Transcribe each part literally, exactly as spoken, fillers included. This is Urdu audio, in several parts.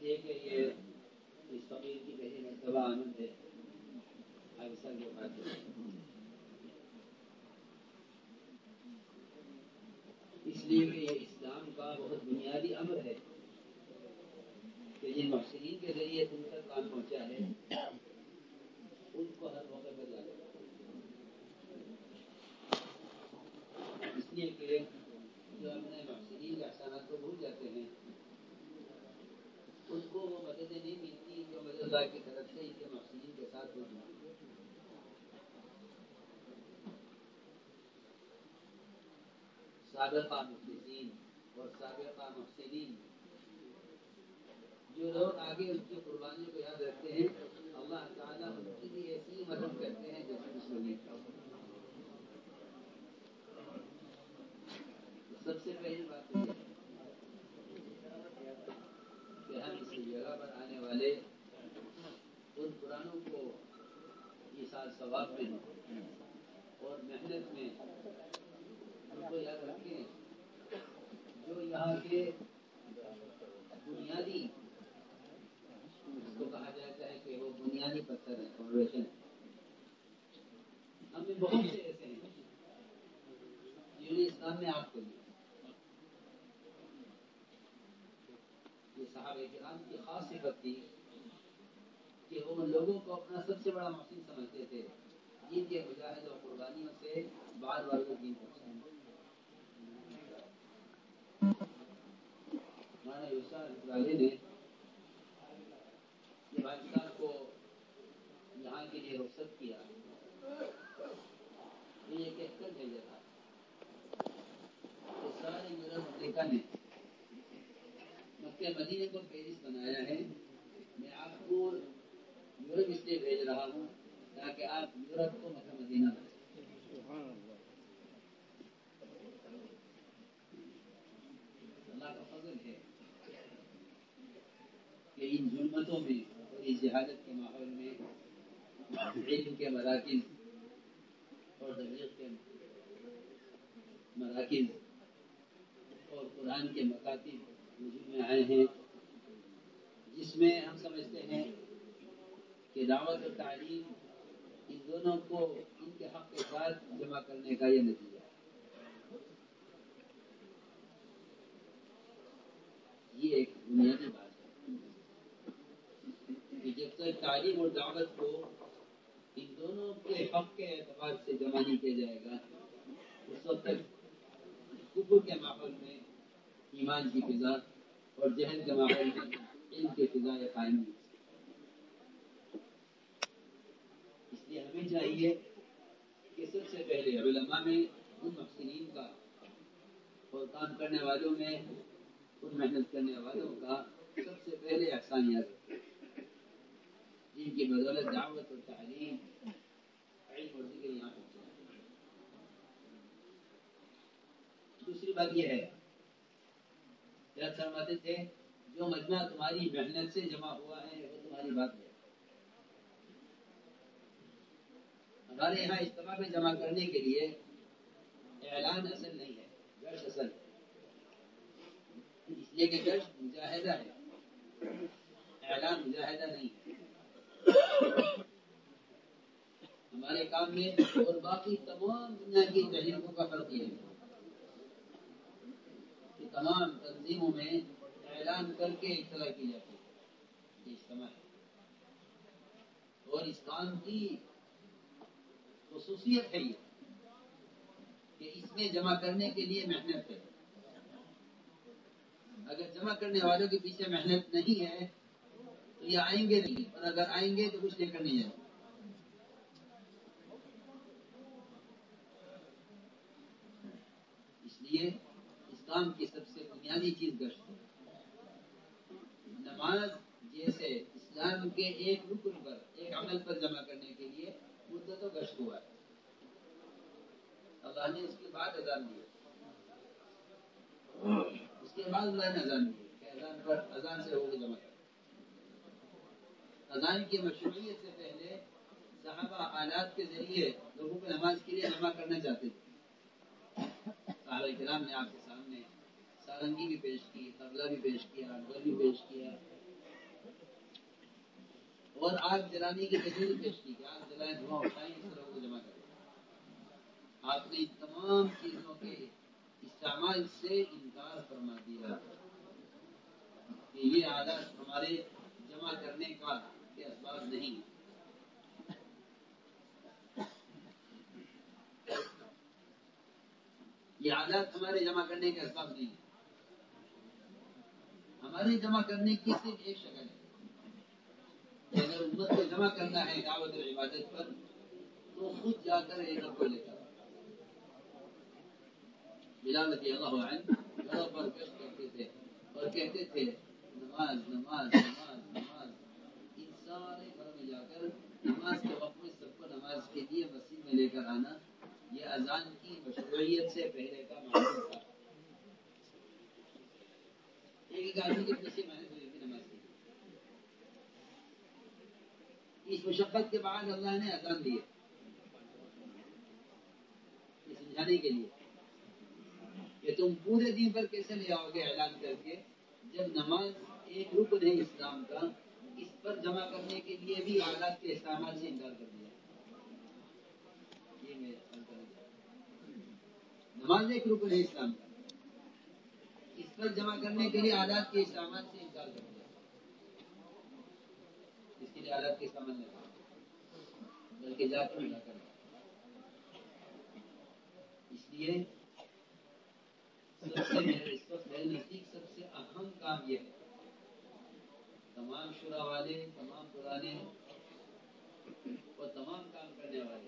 لیے کہ یہ اس فقیر کی پہلی مرتبہ آمد ہے حادثہ کے بعد اس لیے کہ یہ اسلام کا بہت بنیادی امر ہے کہ جن محسنین کے ذریعے تم تک کام پہنچا ہے ان کو ہر موقع پر یاد رکھو، اس لیے کہ جو اپنے محسنین کے احسانات کو بھول جاتے ہیں ان کو وہ مددیں نہیں ملتی جو مدد اللہ کی طرف سے ان کے محسنین کے ساتھ ہوتی ہیں۔ سابقہ مخلصین اور سابقہ محسنین، جو لوگ آگے ان کی قربانی کو یاد رکھتے ہیں اللہ تعالیٰ ان کی بھی ایسی مدد کرتے ہیں جیسے اس کو نہیں کرتے۔ سب سے پہلی بات تو یہ ہے کہ ہم اس جگہ پر آنے والے ان قرآنوں کو ایصال ثواب میں اور محنت میں ان کو یاد رکھیں جو یہاں کے بنیادی، اس کو کہا جاتا ہے کہ وہ بنیادی پتھر ہے، فاؤنڈیشن ہے۔ ہم میں بہت سے ایسے ہیں جنہوں نے اسلام میں آپ کو دیا۔ یہ صحابہ کرام کی خاص صفت تھی کہ وہ ان لوگوں کو اپنا سب سے بڑا محسن سمجھتے تھے جن کے مجاہد و قربانیوں سے بار بار کو دین پہنچا۔ مولانا یوسف والے نے جب بھائی صاحب کو یہاں کے لیے رخصت کیا تو یہ کہہ کر بھیجا تھا کہ سارے یورپ امریکہ نے مکہ مدینے کو پیرس بنایا ہے، میں آپ کو یورپ اس لیے بھیج رہا ہوں تاکہ آپ یورپ کو مکہ مدینہ بنائیں۔ اللہ کا فضل ہے کہ ان ظلمتوں میں اور اس جہالت کے ماحول میں علم کے مراکز اور تبلیغ کے مراکز اور قرآن کے مکاتب وجود میں آئے ہیں، جس میں ہم سمجھتے ہیں کہ دعوت اور تعلیم ان دونوں کو ان کے حق کے ساتھ جمع کرنے کا یہ نتیجہ ہے۔ یہ ایک بنیادی بات ہے کہ جب تک تعلیم اور دعوت کو ان دونوں کے حق کے اعتبار سے جمع نہیں کیا جائے گا اس وقت تک کفر کے ماحول میں ایمان کی فضا اور جہل کے ماحول میں علم کی فضا یہ قائم نہیں۔ اس لیے ہمیں چاہیے کہ سب سے پہلے علماء میں ان محسنین کا اور کام کرنے والوں میں ان محنت کرنے والوں کا سب سے پہلے احسان یاد رکھیں جن کی بدولت دعوت اور تعلیم علم اور ذکر یہاں پہنچا ہے۔ دوسری بات یہ ہے کہ فرماتے تھے جو مجمع تمہاری محنت سے جمع ہوا ہے وہ تمہاری بات ہے۔ ہمارے یہاں اجتماع میں جمع کرنے کے لیے اعلان اصل نہیں ہے، گشت اصل ہے، اس لیے کہ گشت مجاہدہ ہے، اعلان مجاہدہ نہیں ہے۔ ہمارے کام میں اور باقی تمام دنیا کی تحریکوں کا فرق یہ ہے کہ تمام تنظیموں میں اعلان کر کے اطلاع کی جاتی ہے یہ اجتماع ہے، اور اس کام کی خصوصیت ہے یہ کہ اس میں جمع کرنے کے لیے محنت ہے۔ اگر جمع کرنے والوں کے پیچھے محنت نہیں ہے تو یہ آئیں گے نہیں، اور اگر آئیں گے تو کچھ لے کر نہیں جائیں گے۔ اس لیے اسلام کی سب سے بنیادی چیز گشت ہے۔ نماز جیسے اسلام کے ایک رکن پر ایک عمل پر جمع کرنے کے لیے مدت و گشت ہوا ہے۔ اللہ نے اس کے بعد اذان دی، اس کے بعد اللہ نے اذان دی کہ اذان پر اذان سے ہوگی جمع کر۔ اذان کی مشروعیت سے پہلے صحابہ آلات کے ذریعے لوگوں کو نماز کے لیے جمع کرنا چاہتے تھے۔ صحابہ کرام نے آپ کے سامنے سارنگی بھی پیش کی، طبلہ بھی پیش کیا، ڈھول بھی پیش کیا، اور آگ جلانے کی تجویز پیش کی کہ آگ جلائیں، دھواں اٹھائیں، اس طرح کو جمع کریں. آپ نے ان تمام چیزوں کے استعمال سے انکار فرما دیا کہ یہ عادات ہمارے جمع کرنے کا کے اسباب نہیں. یہ عادات ہمارے جمع کرنے کے اسباب نہیں. ہمارے جمع کرنے کی صرف ایک شکل ہے کہ اگر امت کو جمع کرنا ہے دعوت اور عبادت پر تو خود جا کر ایک کو لے کر بلال رضی اللہ عنہ گھروں پر گشت کرتے تھے اور کہتے تھے نماز نماز نماز نماز. ان سارے گھروں میں جا کر نماز کے وقت میں سب کو نماز کے لیے مسجد میں لے کر آنا یہ اذان کی مشروعیت سے پہلے کا معاملہ تھا. ایک آدمی کے پیچھے محنت ہوئی تھی نماز کی. اس مشقت کے بعد اللہ نے اذان دی یہ سمجھانے کے لیے کہ تم پورے دن پر کیسے لے آؤ گے اعلان کر کے جب نماز ایک رکن ہے اسلام کا. اس پر جمع کرنے کے لیے بھی آلات کے استعمال سے انکار کر دیا. یہ میں نماز ایک رکن ہے اسلام کا، اس پر جمع کرنے کے لیے آلات کے استعمال سے انکار کر دیا. اس کے لیے آلات کے استعمال نہیں بلکہ جا کر ملا کر. اس لیے سب سے میرے اس وقت میرے نزدیک سب سے اہم کام یہ ہے تمام شورا والے، تمام پرانے اور تمام کام کرنے والے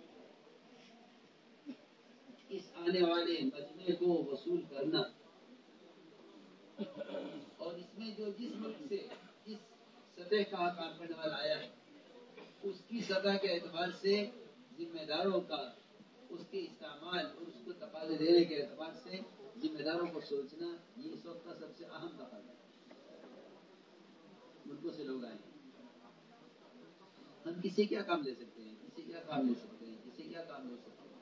اس آنے والے مجمع کو وصول کرنا اور اس میں جو جس ملک سے جس سطح کا کام کرنے والا آیا ہے اس کی سطح کے اعتبار سے ذمہ داروں کا اس کے استعمال اور اس کو تقاضے دینے کے اعتبار سے ذمہ داروں کو سوچنا یہ اس وقت کا سب سے اہم تقاضا ہے. ملکوں سے لوگ آئے ہیں، ہم کسی کیا کام لے سکتے ہیں، کسی کیا کام لے سکتے ہیں، کسی کیا کام لے سکتے ہیں.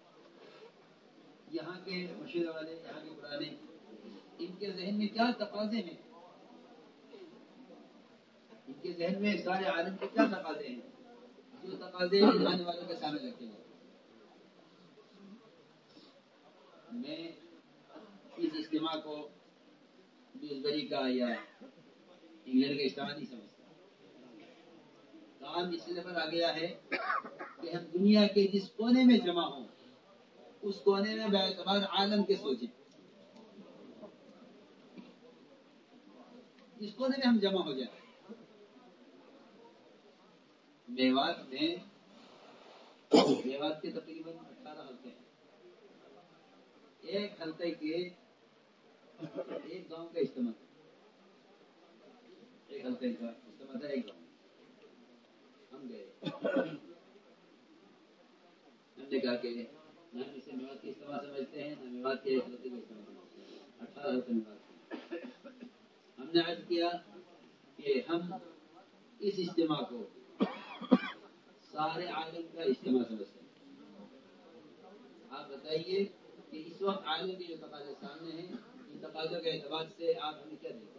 یہاں کے مشورے والے، یہاں کے پرانے، ان کے ذہن میں کیا تقاضے ہیں، ان کے ذہن میں سارے عالم کے کیا تقاضے ہیں جو تقاضے آنے والوں کے سامنے رکھے جائیں. میں اس اجتماع کو بیلگری کا یا انگلینڈ کا اجتماع نہیں سمجھتا. کام اس لیے پر آ گیا ہے کہ ہم دنیا کے جس کونے میں جمع ہوں اس کونے میں باعتبار عالم کے سوچیں. جس کونے میں ہم جمع ہو جائیں. میوات میں میوات کے تقریباً اٹھارہ حلقے ہیں. ایک حلقے کے ایک گاؤں کا اجتماع ایک حلقے کا اجتماع تھا ایک گاؤں. ہم گئے، ہم نے کہا کہ نہ ہم اسے میوات کے اجتماع سمجھتے ہیں نہ میوات کے ایک حلقے کا اجتماع سمجھتے ہیں. اٹھارہ حلقے میوات کے. ہم نے عرض کیا کہ ہم اس اجتماع کو سارے عالم کا اجتماع سمجھتے ہیں. آپ بتائیے کہ اس وقت عالم کے جو تقاضے سامنے ہیں ان تقاضوں کے اعتبار سے آپ ہمیں کیا دیں گے؟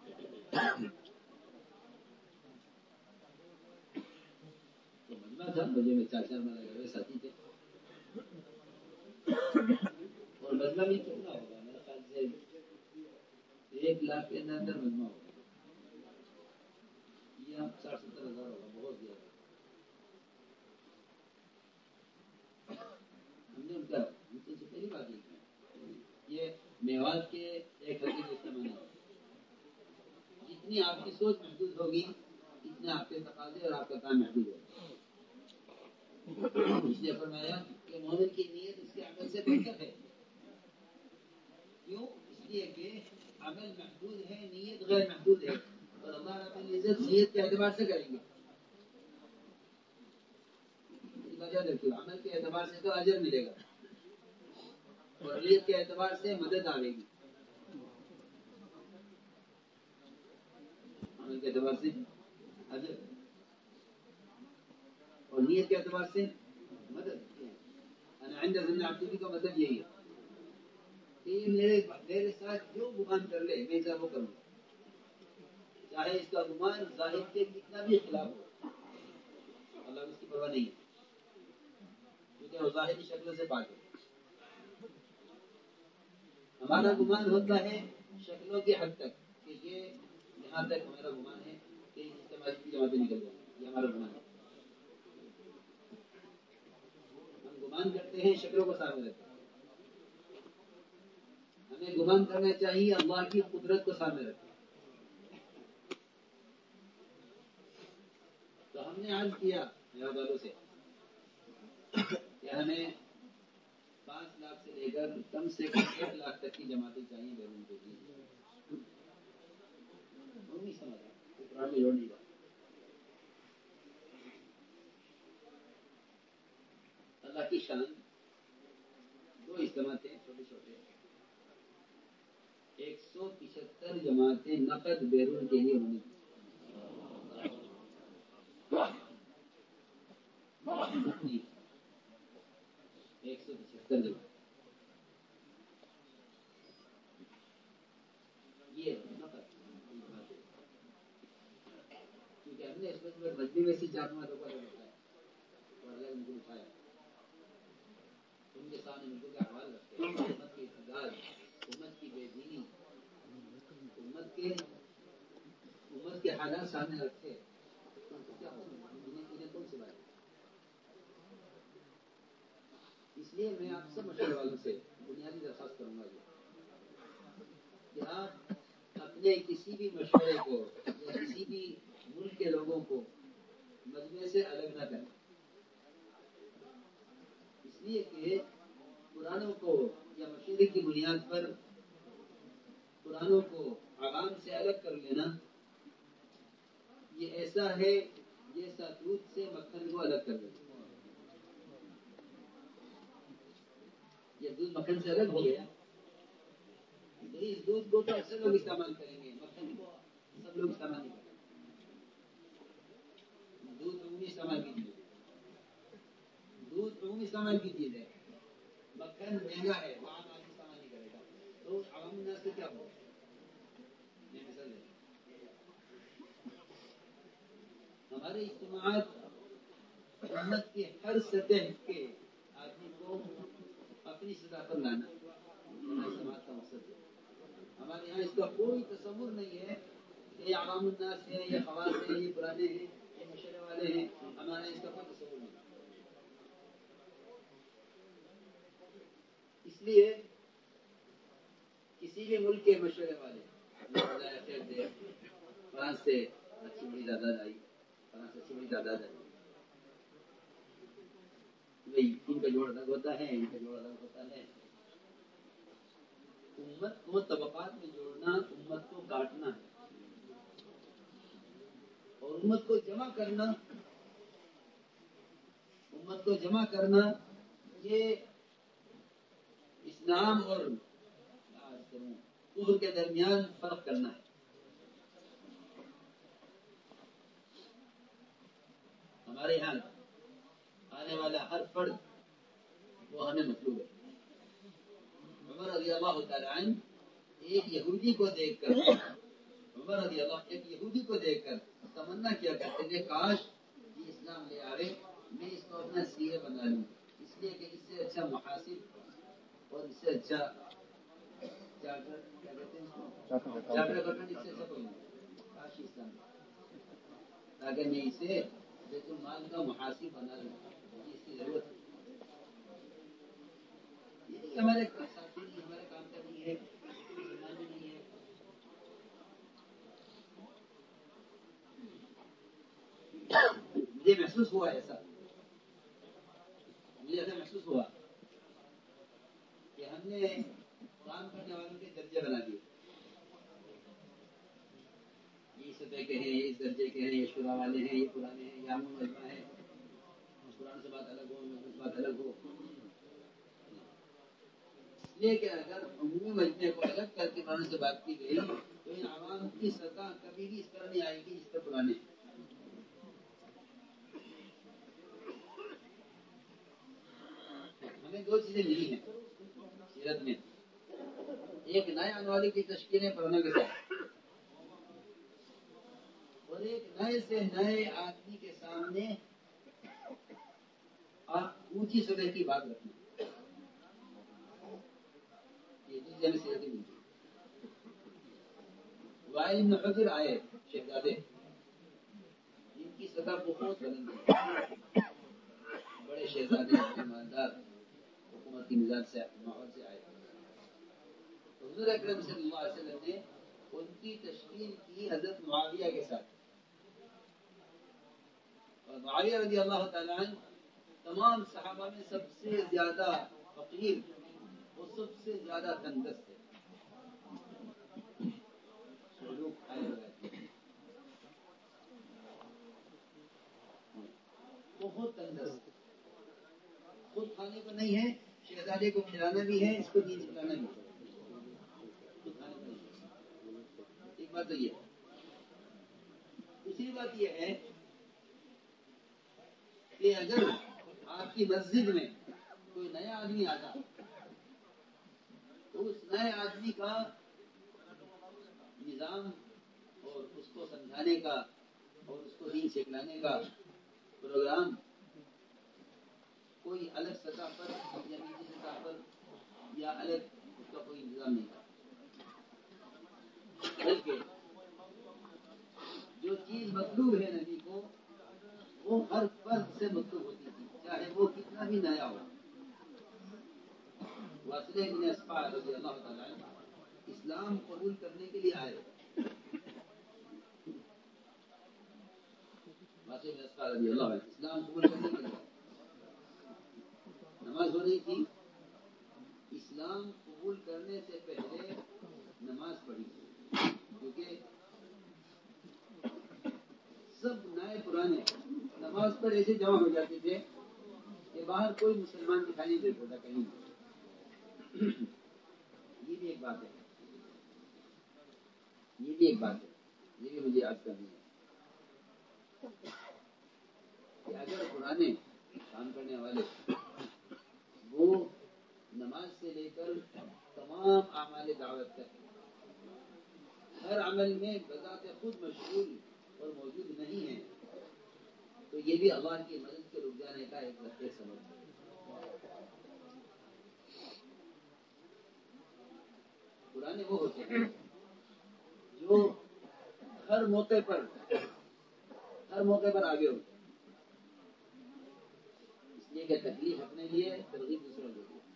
تو مجمع تھا، مجھے میں چار چار مالا گئے ساتھی تھے اور مجمع بھی کتنا ہوگا میرے خیال سے ایک لاکھ کے اندر اندر مجمع ہوگا. یہ ہم ساٹھ ستر ہزار ہوگا، بہت زیادہ. ہم نے ان کا ان سے پہلی بات یہ کی یہ میوات کے ایک حلقے کے اجتماع نہیں. جتنی آپ کی سوچ محدود ہوگی اتنے آپ کے تقاضے اور آپ کا کام محدود ہوگا. اس لیے فرمایا کہ مومن کی نیت اس کے عمل سے بہتر ہے. کیوں؟ اس لیے کہ عمل محدود ہے، نیت غیر محدود ہے اور اللہ رب العزت نیت کے اعتبار سے کریں گے. عمل کے اعتبار سے تو اجر ملے گا اور نیت کے اعتبار سے مدد آئے گی. عمل کے اعتبار سے اجر اور نیت کے اعتبار سے مدد. انا عند ظن عبدی کا مطلب یہی ہے کہ میرے میرے ساتھ جو گمان کر لے میں اسے وہ کروں گا. چاہے اس کا گمان ظاہر کے کتنا بھی خلاف ہو، اللہ اس کی پرواہ نہیں ہے، کیونکہ وہ ظاہری شکل سے پاک ہے۔ ہمارا گمان ہوتا ہے شکلوں کی حد تک، کہ یہ یہاں تک ہمارا گمان ہے کہ اجتماعی کی جماعتیں نکل جائیں، یہ ہمارا گمان ہے۔ ہم گمان کرتے ہیں شکلوں کو سامنے رکھتے ہیں، ہمیں گمان کرنا چاہیے اللہ کی قدرت کو سامنے رکھیں۔ تو ہم نے عرض کیا میرا والوں سے کہ ہمیں پانچ لاکھ سے لے کر کم سے کم ایک لاکھ تک کی جماعتیں چاہیے بیرون کے لیے، وہ نہیں سمجھا قرآن میں جوڑ نہیں رہا۔ اللہ کی شان، دو اجتماعیں چھوٹے چھوٹے، ایک سو پچہتر جماعتیں نقد بیرون کے لیے ہونے ایک سو پچہتر جماعت یہ نقد، کیونکہ ہم نے اس میں مجموعے میں سے چار جماعتوں کو الگ اٹھایا اور الگ ان کو اٹھایا، ان کے سامنے ان کو کا حوال رکھتے ہیں، امت کی اعتدال، امت کی بے دینی، امت کے امت کے حالات سامنے رکھتے ہیں، کیا انہیں کون سی بات ہے؟ اس لیے میں آپ سب مشورے والوں سے بنیادی درخواست کروں گا کہ آپ اپنے کسی بھی مشورے کو یا کسی بھی ملک کے لوگوں کو مجموعے سے الگ نہ کریں، اس لیے کہ قرآنوں کو یا مشورے کی بنیاد پر قرآنوں کو عوام سے الگ کر لینا یہ ایسا ہے جیسا دودھ سے مکھن کو الگ کر دینا۔ یہ دودھ مکھن سے الگ ہو گیا، اس دودھ کو تو اکثر لوگ استعمال کریں گے، مکھن کو سب لوگ استعمال نہیں کریں گے۔ دودھ عمومی استعمال کی چیز ہے، دودھ عمومی استعمال کی چیز ہے، مکھن مہنگا ہے، وہ عام آدمی استعمال نہیں کرے گا، تو عوام الناس سے کیا ہوگا؟ یہ مثال ہے۔ ہمارے اجتماعات امت کے ہر سطح کے آدمی کو اپنی سطح پر لانا ہمارے اجتماعات کا مقصد ہے۔ ہمارے یہاں اس کا کوئی تصور نہیں ہے کہ یہ عوام الناس ہے، یہ خواص ہیں، یہ پرانے ہیں، یہ مشورے والے ہیں، ہمارے اس کا کوئی تصور نہیں۔ اس لیے کسی بھی ملک کے مشورے والے فرانس سے اچھی بڑی تعداد آئی، فرانس سے اچھی بڑی تعداد آئی، بھائی ان کا جوڑ الگ ہوتا ہے، ان کا جوڑ الگ ہوتا ہے۔ امت کو طبقات میں جوڑنا امت کو کاٹنا ہے، اور امت کو جمع کرنا امت کو جمع کرنا یہ اسلام اور کفر کے درمیان فرق کرنا ہے۔ ہمارے یہاں آنے والا ہر فرد وہ ہمیں مطلوب ہے۔ عمر رضی اللہ تعالی عنہ ایک یہودی کو دیکھ کر عمر رضی اللہ ایک یہودی کو دیکھ کر تمنا کیا کرتے تھے کاش یہ اسلام لے آوے، میں اس کو اپنا سی اے بنا لوں، اس لیے کہ اس سے اچھا محاسب اور اس سے اچھا چارٹر کیا کہتے ہیں چارٹر اکاؤنٹنٹ اس سے اچھا کوئی نہیں، کاش اسلام تاکہ میں اسے بیت المال کا محاسب بنا لوں، اس کی ضرورت ہے۔ یہ ہمارے ساتھی نہیں، ہمارے کام کا نہیں ہے، مسلمان بھی نہیں ہے۔ مجھے محسوس ہوا ایسا مجھے ایسا محسوس ہوا کہ ہم نے کام کرنے والوں کے درجے بنا دیے، یہ سطح کے ہیں، یہ اس درجے کے ہیں، یہ شورا والے ہیں، یہ پرانے ہیں، یہ عام مجمع ہے، قرآن سے بات الگ ہو، مجمع سے بات الگ ہو۔ لیکن اگر عمومی مجمع کو الگ کر کے قرآن سے بات کی گئی تو ان عوام کی سطح کبھی بھی اس طرح نہیں آئے گی جس طرح پرانے ہیں۔ ہمیں دو چیزیں ملی ہیں سیرت میں، ایک نئے آنے والے کی تشکیل ہے پرانوں کے ساتھ، نئے سے نئے آدمی کے سامنے اونچی سطح کی بات رکھنا، یہ جزیہ میں صحت ملتی ہے۔ وائل بن حجر آئے شہزادے، جن کی سطح بہت بلند ہے، بڑے شہزادے ایماندار حکومت کی مزاج سے ماحول سے آئے۔ حضور اکرم صلی اللہ علیہ وسلم نے ان کی تشکیل کی حضرت معاویہ کے ساتھ، اور معاویہ رضی اللہ تعالیٰ عنہ تمام صحابہ میں سب سے زیادہ فقیر اور سب سے زیادہ تنگست ہے، لوگ کھائے ہوئے بہت تنگست، خود کھانے کو نہیں ہے، شہزادے کو کھلانا بھی ہے، اس کو دین کھلانا بھی ہے، خود کھانے کو نہیں ہے۔ ایک بات تو یہ ہے۔ دوسری بات یہ ہے کہ اگر آپ کی مسجد میں کوئی نیا آدمی آتا تو اس نئے آدمی کا نظام اور اس کو سمجھانے کا اور اس کو دین سکھلانے کا پروگرام کوئی الگ سطح پر یا نجی سطح پر یا الگ اس کا کوئی انتظام نہیں تھا، بلکہ جو چیز مطلوب ہے نبی کو وہ ہر فرد سے مطلوب ہوتی تھی، چاہے وہ کتنا بھی نیا ہو۔ واصلہ بن اسقع رضی اللہ تعالیٰ عنہ اسلام قبول کرنے کے لیے آئے، واصلہ بن اسقع رضی اللہ عنہ اسلام قبول کرنے کے لیے نماز ہو رہی تھی، اسلام قبول کرنے سے پہلے نماز پڑھی، کیونکہ سب نئے پرانے نماز پر ایسے جمع ہو جاتے تھے کہ باہر کوئی مسلمان دکھائی نہیں دیتا تھا کہیں۔ یہ بھی ایک بات ہے، یہ بھی ایک بات ہے، یہ بھی مجھے یاد کرنی ہے کہ اگر پرانے کام کرنے والے وہ نماز سے لے کر تمام اعمال دعوت تک ہر عمل میں بذات خود مشغول اور موجود نہیں ہے، تو یہ بھی اللہ کی مدد کے رک جانے کا ایک ایک سبب ہے۔ پرانے وہ ہوتے ہیں جو ہر موقع پر ہر موقع پر آگے ہوتے ہیں، اس لیے کہ تکلیف اپنے لیے، ترغیب دوسروں کے لیے۔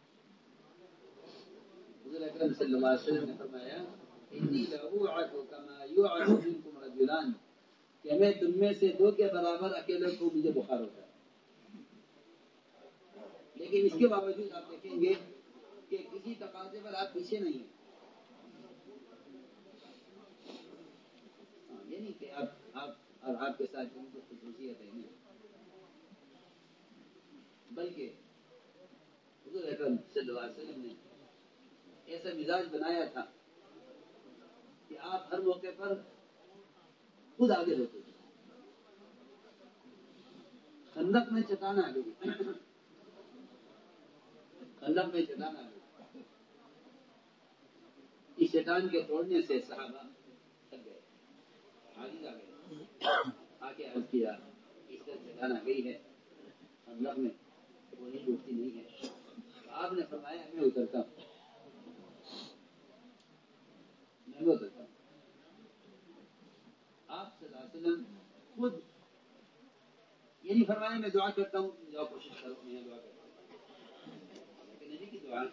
حضور اکرم صلی اللہ علیہ وسلم نے فرمایا انی لأوعظ کما یوعظ منکم رجلان، کہ میں تم میں سے دو کے برابر اکیلے کو مجھے بخار ہوتا ہے، لیکن اس کے باوجود آپ دیکھیں گے کہ کسی تقاضے پر آپ پیچھے نہیں ہیں، یہ نہیں کہ آپ آپ اور آپ کے ساتھ ان کو خصوصیت ہے، نہیں، بلکہ حضور اکرم صلی اللہ علیہ وسلم نے ایسا مزاج بنایا تھا کہ آپ ہر موقع پر خود آگے ہوتے تھے۔ خندق میں چٹان آ گئی، خندق میں چٹان آ گئی، اس چٹان کے توڑنے سے صحابہ تھک گئے، عاجز آ گئے، آ کے عرض کیا اس طرح چٹان آ گئی ہے خندق میں، وہ نہیں ڈوبتی نہیں ہے۔ آپ نے فرمایا میں اترتا ہوں، میں بھی اترتا ہوں۔ آپ صلی اللہ علیہ وسلم خود یہ نہیں فرمایا میں دعا کرتا ہوں، تم جاؤ کوشش کرو، میں دعا کرتا ہوں، لیکن نبی کی دعا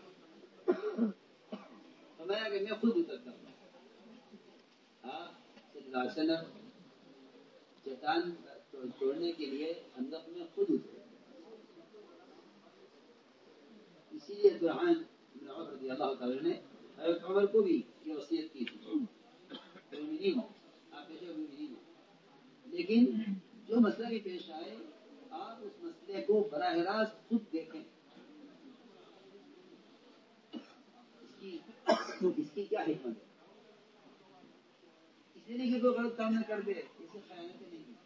فرمایا کہ میں خود اترتا ہوں۔ آپ صلی اللہ علیہ وسلم چٹان توڑنے کے لیے خندق میں خود اترے۔ اسی لیے عبدالرحمن بن عوف رضی اللہ تعالیٰ نے حضرت عمر کو بھی یہ وصیت کی تھی، مومنین آپ پیش مومنین ہیں، لیکن جو مسئلہ بھی پیش آئے آپ اس مسئلے کو براہ راست خود دیکھیں، اس کی اس کی کیا حکمت ہے، اس لیے نہیں کہ کوئی غلط کام نہ کر دے، اسے خیانتیں نہیں کی۔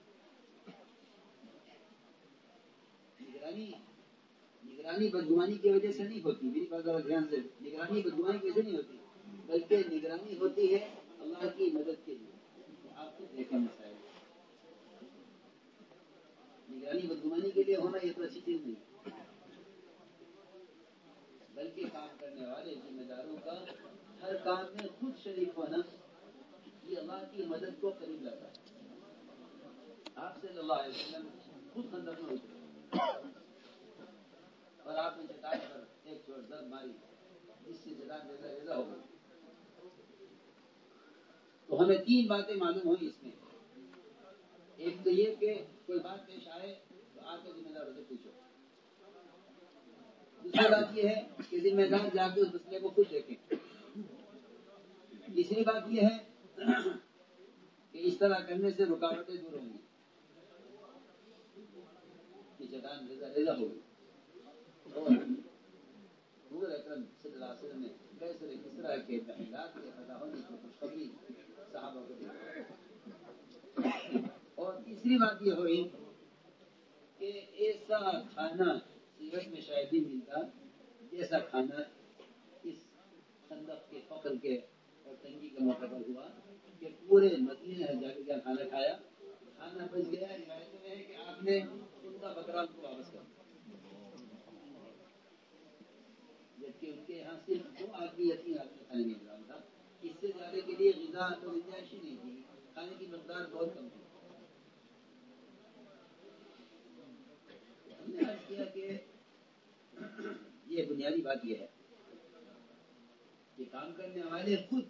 نگرانی نگرانی بدگمانی کی وجہ سے نہیں ہوتی، میری بات ذرا دھیان سے، نگرانی بدگمانی کی وجہ سے نہیں ہوتی، بلکہ نگرانی ہوتی ہے اللہ کی مدد کے لیے۔ آپ خود دیکھیں مسائل، ہونا یہ تو اچھی چیز نہیں، بلکہ کام کرنے والے ذمہ داروں کا ہر کام میں خود شریک ہونا یہ اللہ کی مدد کو قریب لاتا ہے۔ آپ صلی اللہ علیہ وسلم خود خندق میں اترے اور آپ نے چٹان پر ایک چوٹ ضرب ماری جس سے چٹان ریزہ ریزہ ہو گئی۔ تو ہمیں تین باتیں معلوم ہوئی اس میں۔ ایک تو یہ کہ کوئی بات پیش آئے تو آپ کے ذمہ داروں سے پوچھو۔ دوسری بات یہ ہے کہ ذمہ دار جا کے اس مسئلے کو خود دیکھیں۔ تیسری بات یہ ہے کہ اس طرح کرنے سے رکاوٹیں دور ہوں گی کہ چٹان ریزہ ریزہ ہو گئی۔ اور حضور اکرم صلی اللہ علیہ وسلم نے کیسے کس طرح کے تحریرات کے پیدا ہونے کی خوشخبری صحابہ کو دی۔ اور تیسری بات یہ ہوئی کہ ایسا کھانا سیرت میں شاید ہی ملتا جیسا کھانا اس خندق کے فقر کے اور تنگی کا موقع پر ہوا کہ پورے مدینے میں جا کے کیا کھانا کھایا، کھانا بچ گیا۔ روایت میں ہے کہ آپ نے کتا بکرا ان کو واپس کر دیا، جبکہ ان کے یہاں صرف دو آدمی یتیم آدمی کھانے کا انتظام تھا، اس سے زیادہ کے لیے غذا تو گنجائش ہی نہیں تھی، کھانے کی مقدار بہت کم تھی۔ ہم نے عرض کیا کہ یہ بنیادی بات یہ ہے کہ کام کرنے والے خود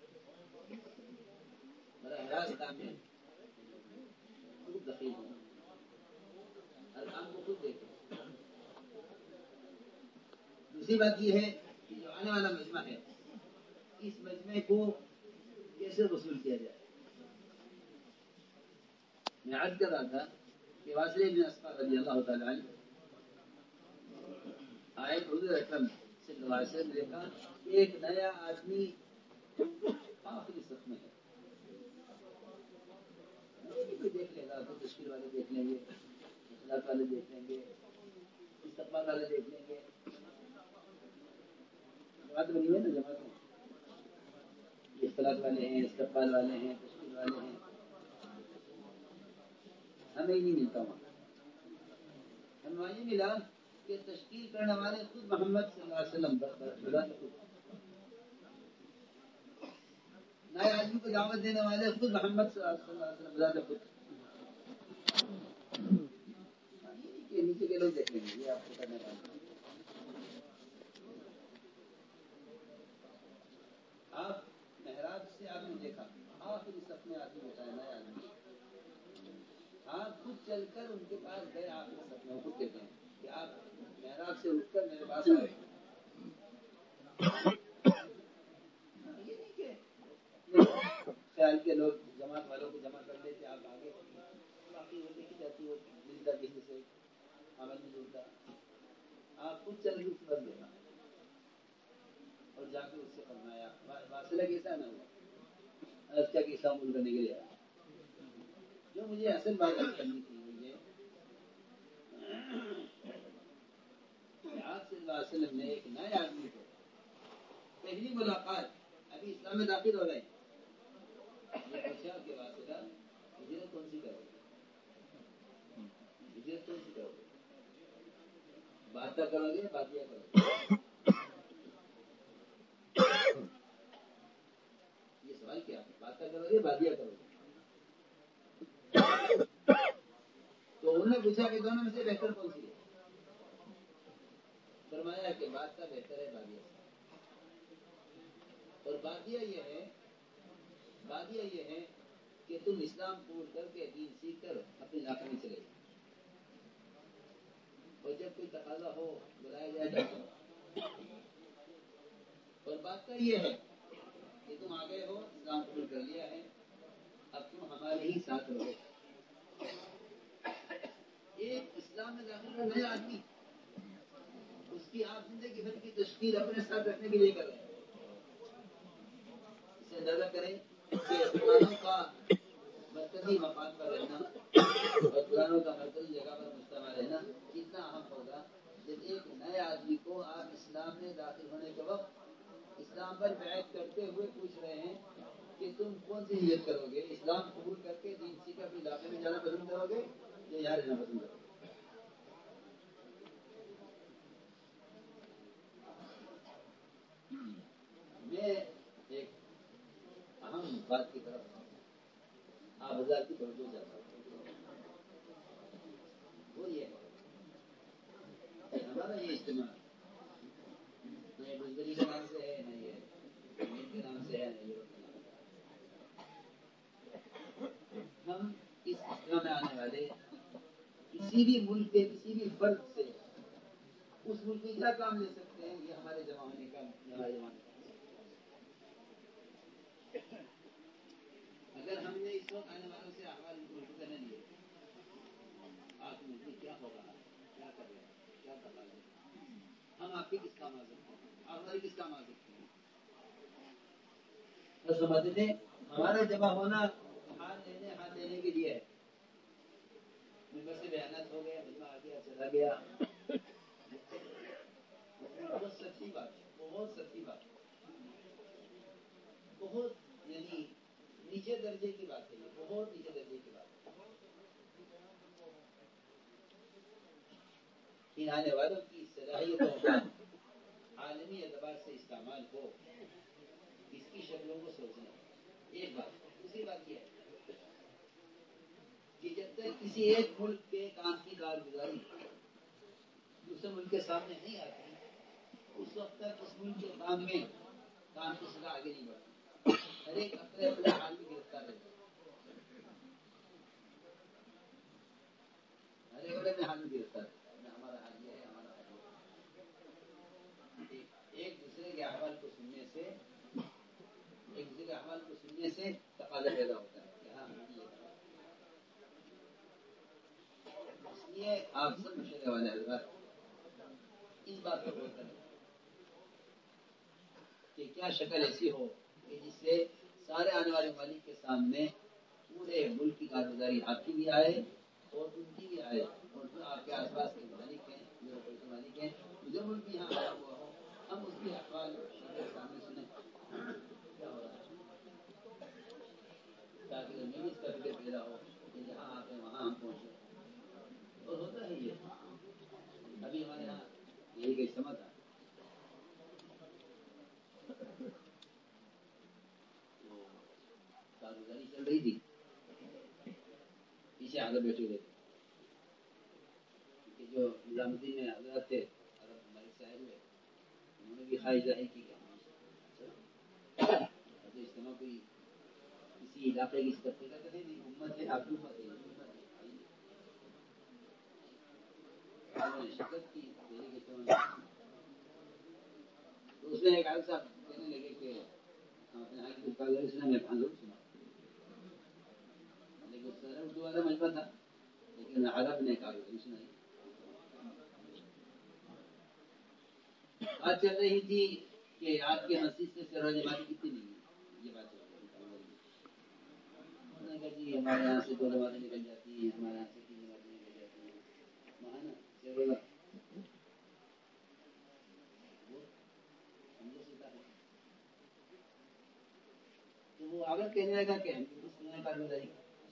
براہ راست کام میں خود دخیل ہوں، ہر کام کو خود دیکھیں۔ دوسری بات یہ ہے کہ جو آنے والا مجمع ہے اس مجمع کو کیسے وصول کیا جائے۔ میں عرض کر رہا تھا کہ واصل بن اسقر رضی اللہ تعالی عنہ آئے حضور اکرم صلی اللہ علیہ وسلم نے دیکھا ایک نیا آدمی آخری صف میں ہے، کوئی دیکھ لے گا تو تشکیل والے دیکھ لیں گے، اخلاق والے دیکھ لیں گے، استقبال والے دیکھ لیں گے، جماعت بنی ہوئی ہے نا، جماعت میں اخلاق والے ہیں، استقبال والے ہیں، تشکیل والے ہیں، ہمیں ہی نہیں ملتا وہاں۔ ہمیں وہاں یہ ملا کہ تشکیل کرنے والے خود محمد صلی اللہ علیہ وسلم، نئے آدمی کو دعوت دینے والے خود محمد صلی اللہ علیہ وسلم خود۔ نیچے کے لوگ دیکھ لیں گے، یہ آپ کو کرنے والا۔ آپ محراب سے آپ نے دیکھا آخری صف میں آدمی ہوتا ہے، نیا آدمی، آپ خود چل کر ان کے پاس گئے، آخری صف میں خود کہتے ہیں کہ آپ محراب سے اٹھ کر میرے پاس آئے۔ یہ نہیں کہ خیال کے لوگ جماعت والوں کو جمع کر لیتے، آپ آگے باقی وہ دیکھی جاتی، وہ ملتا کسی سے عمل نہیں جلتا، آپ خود چل کے بس دیکھا اور جا کے اس سے فرمایا واصلہ کیسا نہ ہوا، اچھا کیسا عمل کرنے کے لیے۔ جو مجھے اصل بات کرنی تھی وہ یہ کہ آپ صلی اللہ علیہ وسلم نے ایک نئے آدمی کو پہلی ملاقات ابھی اسلام میں داخل ہو رہے ہیں، یہ پوچھا کہ واصلہ ہجرت کون سی کرو گے، ہجرت کون سی کرو گے، باتیں کرو گے باتیاں کرو گے؟ یہ سوال کیا، باتیں کرو گے باتیاں کرو گے؟ تو انہوں نے پوچھا کہ دونوں میں سے بہتر کون سی ہے؟ فرمایا کہ بات کا بہتر ہے بادیا سے، اور بادیا یہ ہے بادیا یہ ہے کہ تم اسلام قبول کر کے دین سیکھ کر اپنے علاقے میں چلے جاؤ، اور جب کوئی تقاضا ہو بلایا جائے جاؤ، اور بات کا یہ ہے کہ تم آ گئے ہو، اسلام قبول کر لیا ہے، اب تم ہمارے ہی ساتھ رہو۔ ایک اسلام میں داخل ہونے والا آدمی اس کی آپ زندگی بھر کی تشکیل اپنے ساتھ رکھنے کے لیے کر رہے ہیں۔ اسے اندازہ کریں کہ قرآنوں کا مرکزی مقام پر رہنا اور قرآنوں کا مرکزی جگہ پر مجتمع رہنا کتنا اہم ہوگا جب ایک نئے آدمی کو آپ اسلام میں داخل ہونے کے وقت اسلام پر بیعت کرتے ہوئے پوچھ رہے ہیں کہ تم کون سی نیت کرو گے، اسلام قبول کر کے دین سیکھ کر اپنے علاقے میں جانا پسند کرو گے یا یہاں رہنا پسند کرو گے؟ بات کی طرف آپ ہزار کی توجہ جاتا وہ یہ ہے ہمارا یہ اجتماع نہ یہ بزدری کے نام سے ہے، نہ یہ امید کے نام سے ہے، نہ یہ ہم اس اجتماع میں آنے والے کسی بھی ملک کے کسی بھی فرد سے اس ملک میں کیا کام لے سکتے ہیں، یہ ہمارے جمع ہونے کا ہمارے جمع ہونے کا اگر ہم نے اس وقت آنے والوں سے احوال ملک کا نہ لیے آپ ملک میں کیا ہو رہا ہے، کیا کر رہے ہیں، کیا کر رہے ہیں، ہم آپ کے کس کام آ سکتے ہیں، آپ ہماری کس کام آ سکتے ہیں. تو سمجھتے ہمارا جمع ہونا ہاتھ لینے ہاتھ لینے کے لیے ہے. ممبر سے بیانات ہو گیا، مجمع آ گیا، چلا گیا. بہت سچی بات ہے، بہت سچی بات ہے، بہت یعنی نیچے درجے کی بات ہے، یہ بہت نیچے درجے کی بات ہے. ان آنے والوں کی صلاحیتوں کا عالمی اعتبار سے استعمال ہو، اس کی شکلوں کو سوچنا ایک بات. دوسری بات یہ ہے کہ جب تک کسی ایک ملک کے کام کی کارگزاری دوسرے ملک کے سامنے نہیں آتی اس وقت تک اس ملک کے کام میں کام کی سزا آگے نہیں بڑھتی. ہر ایک اپنے اپنے حال میں گرفتار رہتا ہے، ہر ایک اپنے حال میں گرفتار رہتا ہے. ہمارا حال یہ ہے، ہمارا حال یہ ہے. ایک دوسرے کے احوال کو سننے سے ایک دوسرے کے احوال کو سننے سے تقاضا پیدا ہوتا ہے کہ ہاں ہم یہ کریں. اس لیے آپ سب مشورے والے حضرات اس بات پر غور کریں کہ کیا شکل ایسی ہو کہ جس سے سارے آنے والے ممالک کے سامنے پورے ملک کی کارگزاری آپ کی بھی آئے اور ان کی بھی آئے، اور جو آپ کے آس پاس کے ممالک ہیں، جو ممالک ہیں، جو ملک بھی یہاں آیا ہوا ہو، ہم اس کے احوال شکل سامنے سنیں کیا ہو رہا ہے، تاکہ زمین اس کا فکر پیدا ہو کہ جہاں آپ ہیں وہاں ہم پہنچے. اور ہوتا ہے یہ. ابھی ہمارے یہاں یہی کہ اجتماع تھا، کارگزاری چل رہی تھی، پیچھے آگے بیٹھے ہوئے تھے کہ جو نظام الدین میں حضرات تھے عرب ملک سے آئے ہوئے، انہوں نے بھی خواہش ظاہر کی کہ اجتماع کوئی کسی علاقے کی طبقے کا کہیں نہیں، امت ہے، آپ کی امت ہے، شرکت کی دہلی کے اجتماع. تو اس میں ایک عالم صاحب کہنے لگے کہ ہم اپنے حال کی کارگزاری سنا، میں اپنا ضرور سنا، لیکن سارا اردو والا مجمع تھا لیکن عرب نے کارگزاری سنائی. بات چل رہی تھی کہ آپ کی مسجد سے سرا جماعت کتنی نہیں ہے، یہ بات چل رہی تھی. جی ہمارے یہاں سے دو جماعتیں نکل جاتی ہیں، ہمارے یہاں سے تین جماعتیں نکل جاتی ہیں، وہاں نا سیرولا تو وہ اگر کہنے لگا کہ ہم بالکل سننے کارگزاری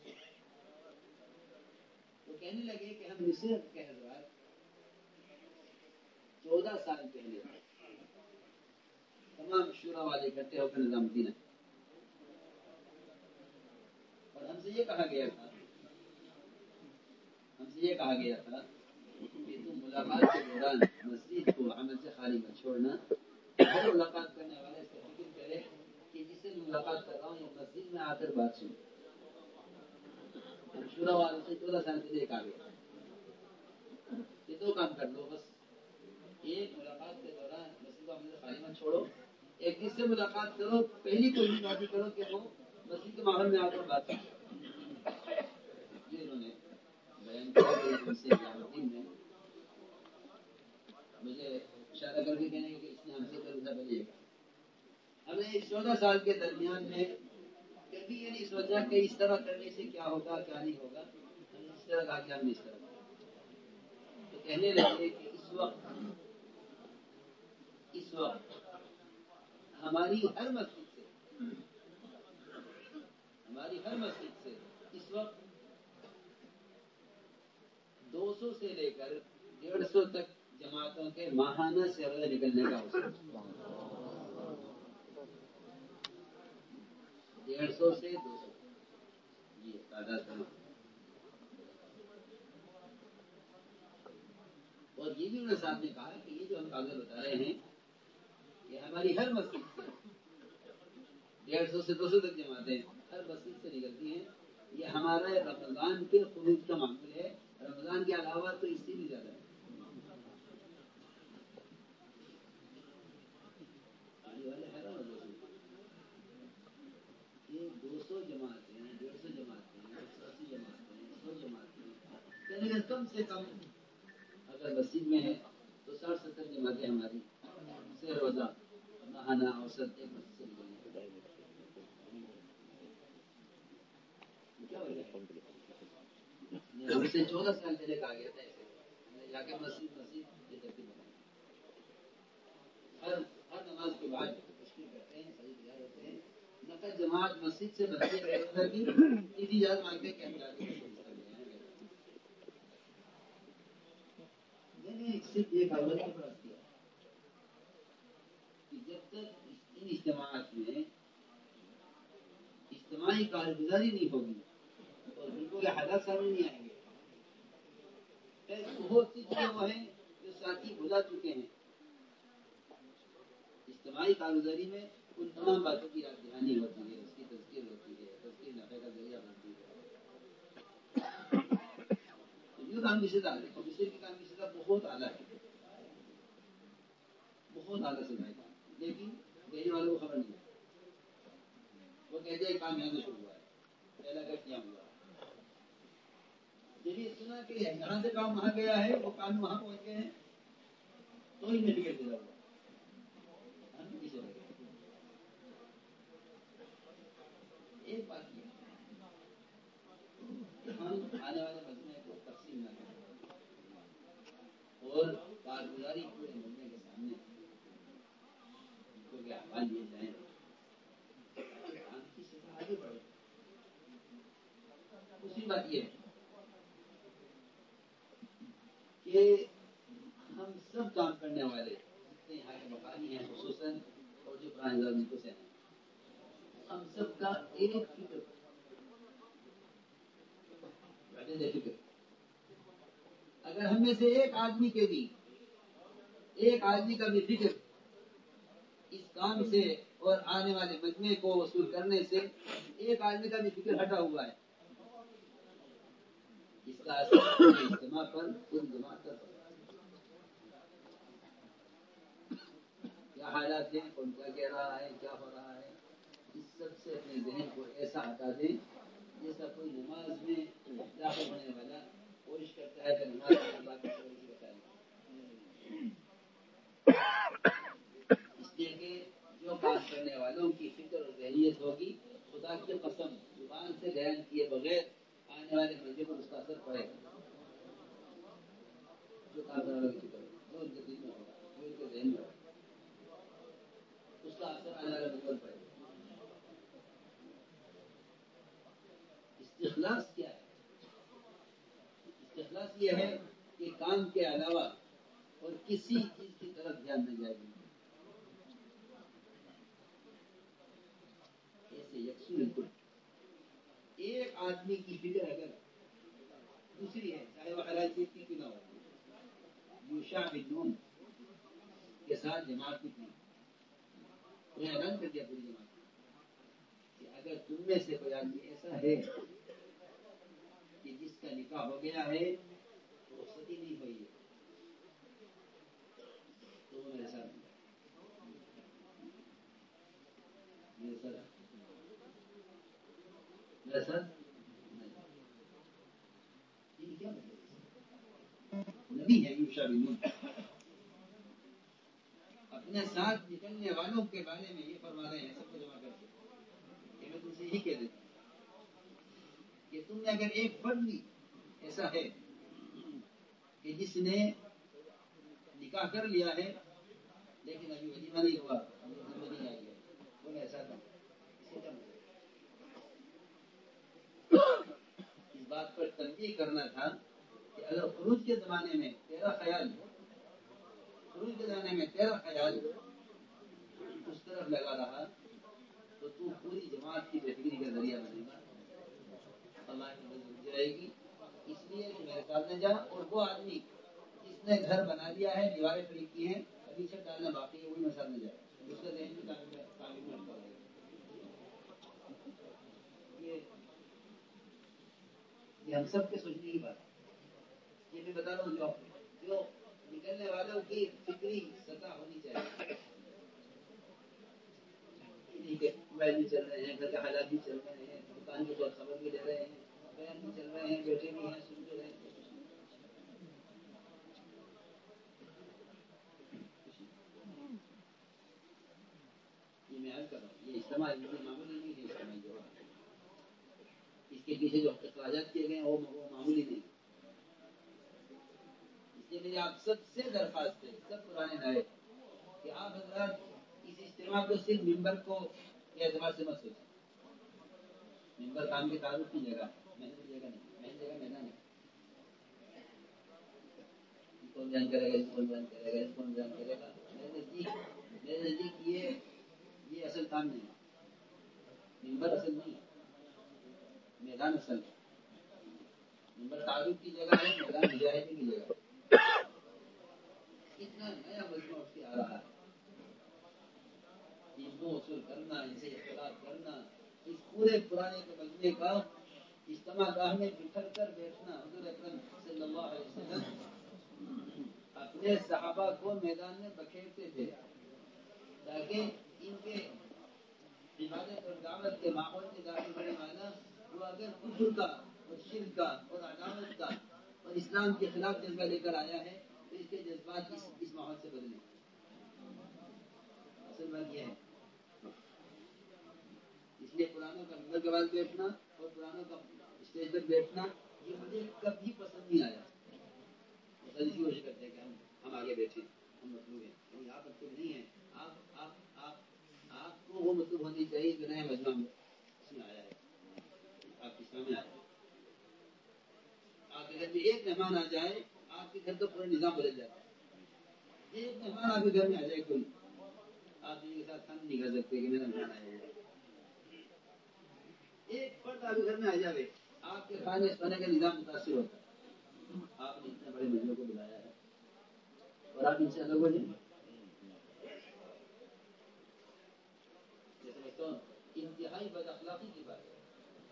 تو کہنے لگے کہ ہم مصر کے حضرات چودہ سال پہلے تمام شورا والے اکٹھے ہو کر نظام الدین، اور ہم سے یہ کہا گیا تھا ہم سے یہ کہا گیا تھا کہ تم ملاقات کے دوران مسجد کو عمل سے خالی مت چھوڑنا. ہر ملاقات کرنے والا اس کا فکر کرے کہ جس سے میں ملاقات کر رہا ہوں یہ مسجد میں آ کر بات سن. ہم شورا والوں سے چودہ سال پہلے کہا گیا کہ دو کام کر لو بس. ایک ملاقات کے دوران مسجد کو عمل سے خالی مت چھوڑو، ایک جس سے ملاقات کرو پہلی کوشش بات کرو کہ وہ مسجد کے ماحول میں آ کر بات کرو. یہ انہوں نے بیان کیا کہ ہم سے نظام الدین نے مجھے اشارہ کر کے کہنے کہ اس نے ہم سے چودہ سال پہلے یہ کہا. ہم نے اس چودہ سال کے درمیان میں کبھی یہ نہیں سوچا کہ اس طرح کرنے سے کیا ہوگا کیا نہیں ہوگا. ہم نے اس طرح کہا کہ ہم نے اس طرح کہا. تو کہنے لگے کہ اس وقت اس وقت ہماری ہر مسجد سے ہماری ہر مسجد سے اس وقت دو سو سے لے کر ڈیڑھ سو تک جماعتوں کے ماہانہ سیرے نکلنے کا حوصلہ. ڈیڑھ سو سے دو سو یہ تعداد تمام. اور یہ بھی انہوں نے صاحب نے کہا کہ یہ جو ہم کاغذ بتا رہے ہیں یہ ہماری ہر مسجد سے ڈیڑھ سو سے دو سو تک جماعتیں ہر مسجد سے نکلتی ہیں. یہ ہمارا رمضان کے خروج کا معمول ہے. رمضان کے علاوہ تو اس سے بھی زیادہ ہے. یہ دو سو جماعتیں ڈیڑھ سو جماعتیں ایک سو اسی جماعتیں سو جماعتیں کم سے کم اگر مسجد میں ہے تو ساٹھ ستر جماعتیں ہماری سے روزہ نہانا اوسط ایک مسجد سے نکلنے ہم سے چودہ سال پہلے کہا گیا تھا ایسے ہم نے جا کے مسجد مسجد یہ ترتیب بنائی. ہر ہر نماز کے بعد تشکیل کرتے ہیں سبھی تیار ہوتے ہیں. نقد جماعت مسجد سے بچے رہے کی اجازت مانگتے ہیں کہ ہم جا کے میں نے صرف ایک عورت کو فرض کیا کہ جب تک ان اجتماعات میں اجتماعی کارگزاری نہیں ہوگی اور بالکل کے حالات سامنے نہیں آئیں گے. بہت سی چیزیں وہ ہیں جو ساتھی بھلا چکے ہیں. اجتماعی کارگزاری میں ان تمام باتوں کی یاد دہانی ہوتی ہے, اس کی تذکیر ہوتی ہے, تذکیر نفع کا ذریعہ بنتی ہے. یہ کام کی سطح ہے اور دوسرے کی کام کی سطح بہت اعلیٰ ہے, بہت اعلیٰ سطح ہے. لیکن دینے والوں کو خبر نہیں ہے. وہ کہتے ہیں کام یہاں سے شروع ہوا ہے, پہلا کب کیا ہوا. جب یہ سنا کہ یہاں سے کام وہاں گیا ہے, وہ کام وہاں پہنچ گئے ہیں, تو ہی نہیں ٹکٹ دے رہا ہوا. ایک بات یہ کہ ہم آنے والے مجمع کو تقسیم نہ کریں اور کارگزاری پورے مجمع کے سامنے کیونکہ احوال یہ جائیں کام کی سطح آگے بڑھے. دوسری بات یہ ہے کہ ہم سب کام کرنے والے جتنے یہاں کے مقامی ہیں خصوصاً اور جو پرانے زمانے سے ہیں, ہم سب کا ایک فکر فکر اگر ہم میں سے ایک آدمی کے بھی ایک آدمی کا بھی فکر اس کام سے اور آنے والے مجمع کو وصول کرنے سے ایک آدمی کا بھی فکر ہٹا ہوا ہے, اس کا اثر اجتماع پر پوری جماعت پر کیا حالات ہیں, کون کیا کہہ رہا ہے, کیا ہو رہا ہے, اس سب سے اپنے ذہن کو ایسا ہٹا دیں جیسا کوئی نماز میں داخل ہونے والا کوشش کرتا ہے کہ نماز میں اللہ کی طرف سے بتا دیں. اس لیے کہ جو کام کرنے والوں کی فکر اور ذہنیت ہوگی, خدا کی قسم زبان سے بیان کیے بغیر آنے والے مجمع پر اس کا اثر پڑے گا. جو کام کرنے والوں کی فکر جو ان کے دل میں ہوگا, جو ان کے ذہن میں ہوگا, اس کا اثر آنے والے مجمع پر پڑے گا. استخلاص کیا ہے؟ استخلاص یہ ہے کہ کام کے علاوہ اور کسی چیز کی طرف دھیان نہ جائے. ایسے یکسو بالکل ایک آدمی کی فکر اگر دوسری ہے, چاہے وہ حلال چیز کی نہ ہو, یوشع بن نون کے ساتھ جماعت نکلی, انہیں اعلان کر دیا پوری جماعت کہ اگر تم میں سے کوئی آدمی ایسا ہے کہ جس کا نکاح ہو گیا ہے رخصتی نہیں ہوئی ہے تو وہ میرے ساتھ میرے ساتھ میرے ساتھ نہیں. کیا نبی ہے یوشع بن نون, اپنے ساتھ نکلنے والوں کے بارے میں یہ فرما رہے ہیں سب کو جمع کر کے کہ میں تم سے یہی کہہ دیتا ہوں کہ تم میں اگر ایک فرد بھی ایسا ہے کہ جس نے نکاح کر لیا ہے لیکن ابھی ولیمہ نہیں ہوا, نہیں آئی ہے, وہ میرے ساتھ اس بات پر تنبیہ کرنا تھا کہ اگر خروج کے زمانے میں تیرا خیال خروج کے زمانے میں تیرا خیال اس طرف لگا رہا تو تو پوری جماعت کی بہتری نے گھر بنا لیا ہے، دیواریں کھڑی کی ہیں، ابھی چھت ڈالنا باقی ہے، وہی مسئلہ نہ جائے، اس کا ذہن بھی تعمیر میں اٹکا رہے گا۔ یہ ہم سب کے سوچنے کی بات ہے۔ یہ میں بتا رہا ہوں جو جو نکلنے والوں کی فکری سطح ہونی چاہیے۔ ٹھیک ہے، موبائل بھی چل رہے ہیں، گھر کے حالات بھی چل رہے ہیں، دکان کی بہت خبر بھی لے رہے ہیں، بیان بھی چل رہے ہیں، بیٹھے بھی ہیں، سن بھی رہے ہیں۔ یہ میں عرض کر رہا ہوں، یہ اجتماع معمولی نہیں ہے، اجتماعی جو اس کے پیچھے جو اخراجات کیے گئے ہیں وہ معمولی نہیں۔ اس لیے میری آپ سب سے درخواست ہے، سب پرانے نئے، کہ آپ حضرات اس اجتماع کو صرف ممبر کو کے اعتبار سے مت سوچیں۔ ممبر کام کے تعلق کی جگہ، محنت کی جگہ نہیں، محنت جگہ میدان ہے۔ کون بیان کرے گا، کون بیان کرے گا، کون بیان کرے گا، میرے نزدیک میرے نزدیک یہ یہ اصل کام نہیں ہے۔ ممبر اصل نہیں ہے، میدان اصل ہے۔ ممبر تعلق کی جگہ ہے، میدان مجاہدے کی جگہ ہے۔ اتنا نیا مجموعہ اس کے آ رہا ہے، ان کو وصول کرنا، ان سے اختلاف کرنا، اس پورے پرانے کے مجموعے کا اجتماع گاہ میں بکھر کر بیٹھنا۔ حضور اکرم صلی اللہ علیہ وسلم اپنے صحابہ کو میدان میں بکھیرتے تھے تاکہ ان کے عبادت اور دعوت کے ماحول میں داخل ہونے والا وہ اگر کفر کا اور شرک کا اور عداوت کا اور اسلام کے خلاف جذبہ لے کر آیا ہے تو اس کے جذبات اس, اس ماحول سے بدلیں۔ اصل بات یہ ہے، اس لیے پرانوں کا ممبر کے بعد بیٹھنا اور پرانوں کا اسٹیج پر بیٹھنا یہ مجھے کبھی پسند نہیں آیا۔ مسئلہ اسی کوشش کرتے ہیں کہ ہم ہم آگے بیٹھیں، ہم مطلوب ہیں، یعنی آپ مطلوب نہیں ہیں، آپ آپ آپ آپ کو وہ مطلوب ہونی چاہیے جو نیا مجمع میں اس میں آیا ہے، آپ کے سامنے آیا ہے۔ آپ کے گھر میں ایک مہمان آ جائے، آپ کے گھر کا پورا نظام بدل جاتا ہے۔ ایک مہمان آپ کے گھر میں آ جائے کوئی، آپ کے ساتھ کام نہیں کر سکتے کہ میرا مہمان آیا ہے۔ ایک فرد آپ کے گھر میں آ جائے، آپ کے کھانے سونے کا نظام متاثر ہوتا ہے۔ آپ نے اتنے بڑے مجمع کو بلایا ہے اور آپ ان سے الگ ہو جائیں۔ میں سمجھتا ہوں انتہائی بد اخلاقی کی بات ہے۔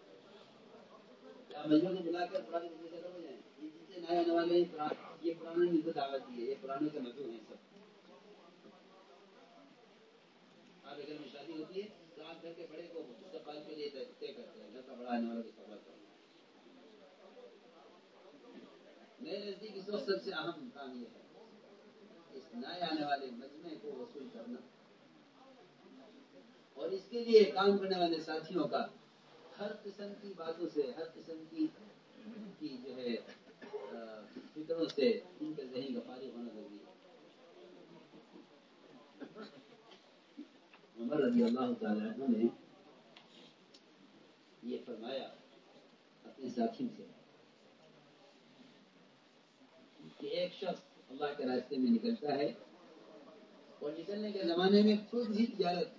آپ مجمع کو بلا کر پرانے مجمع سے الگ ہو جائیں۔ یہ جتنے نئے آنے والے ہیں، یہ پرانے نے ان کو دعوت دی ہے، یہ پرانے کا مجمع ہے سب۔ آپ کے گھر میں شادی ہوتی ہے تو آپ گھر کے بڑے کو استقبال کے لیے طے کرتے ہیں، گھر کا بڑا آنے والا استقبال کرنا۔ میرے نزدیک اس وقت سب سے اہم کام یہ ہے اس نئے آنے والے مجمع کو وصول کرنا، اور اس کے لیے کام کرنے والے ساتھیوں کا ہر قسم کی باتوں سے، ہر قسم کی کی جو ہے فکروں سے ان کے ذہن کا فارغ ہونا ضروری ہے۔ عمر رضی اللہ تعالیٰ عنہ نے یہ فرمایا اپنے ساتھیوں سے کہ ایک شخص اللہ کے راستے میں نکلتا ہے اور نکلنے کے زمانے میں خود ہی تجارت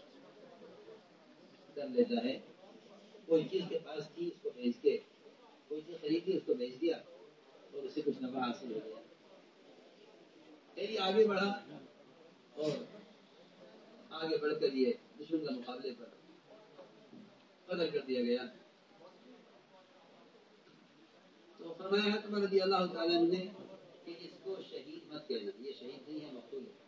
کر لیتا ہے، کوئی چیز کے پاس تھی اس کو بیچ کے، کوئی چیز خریدی اس کو بیچ دیا اور اسے کچھ نفع حاصل ہو گیا، پھر آگے بڑھا اور آگے بڑھ کر یہ دشمن کا مقابلے پر قتل کر دیا گیا۔ تو فرمایا حضرت عمر رضی اللہ تعالیٰ نے کہ اس کو شہید مت کہنا، یہ شہید نہیں ہے، مقتول ہے۔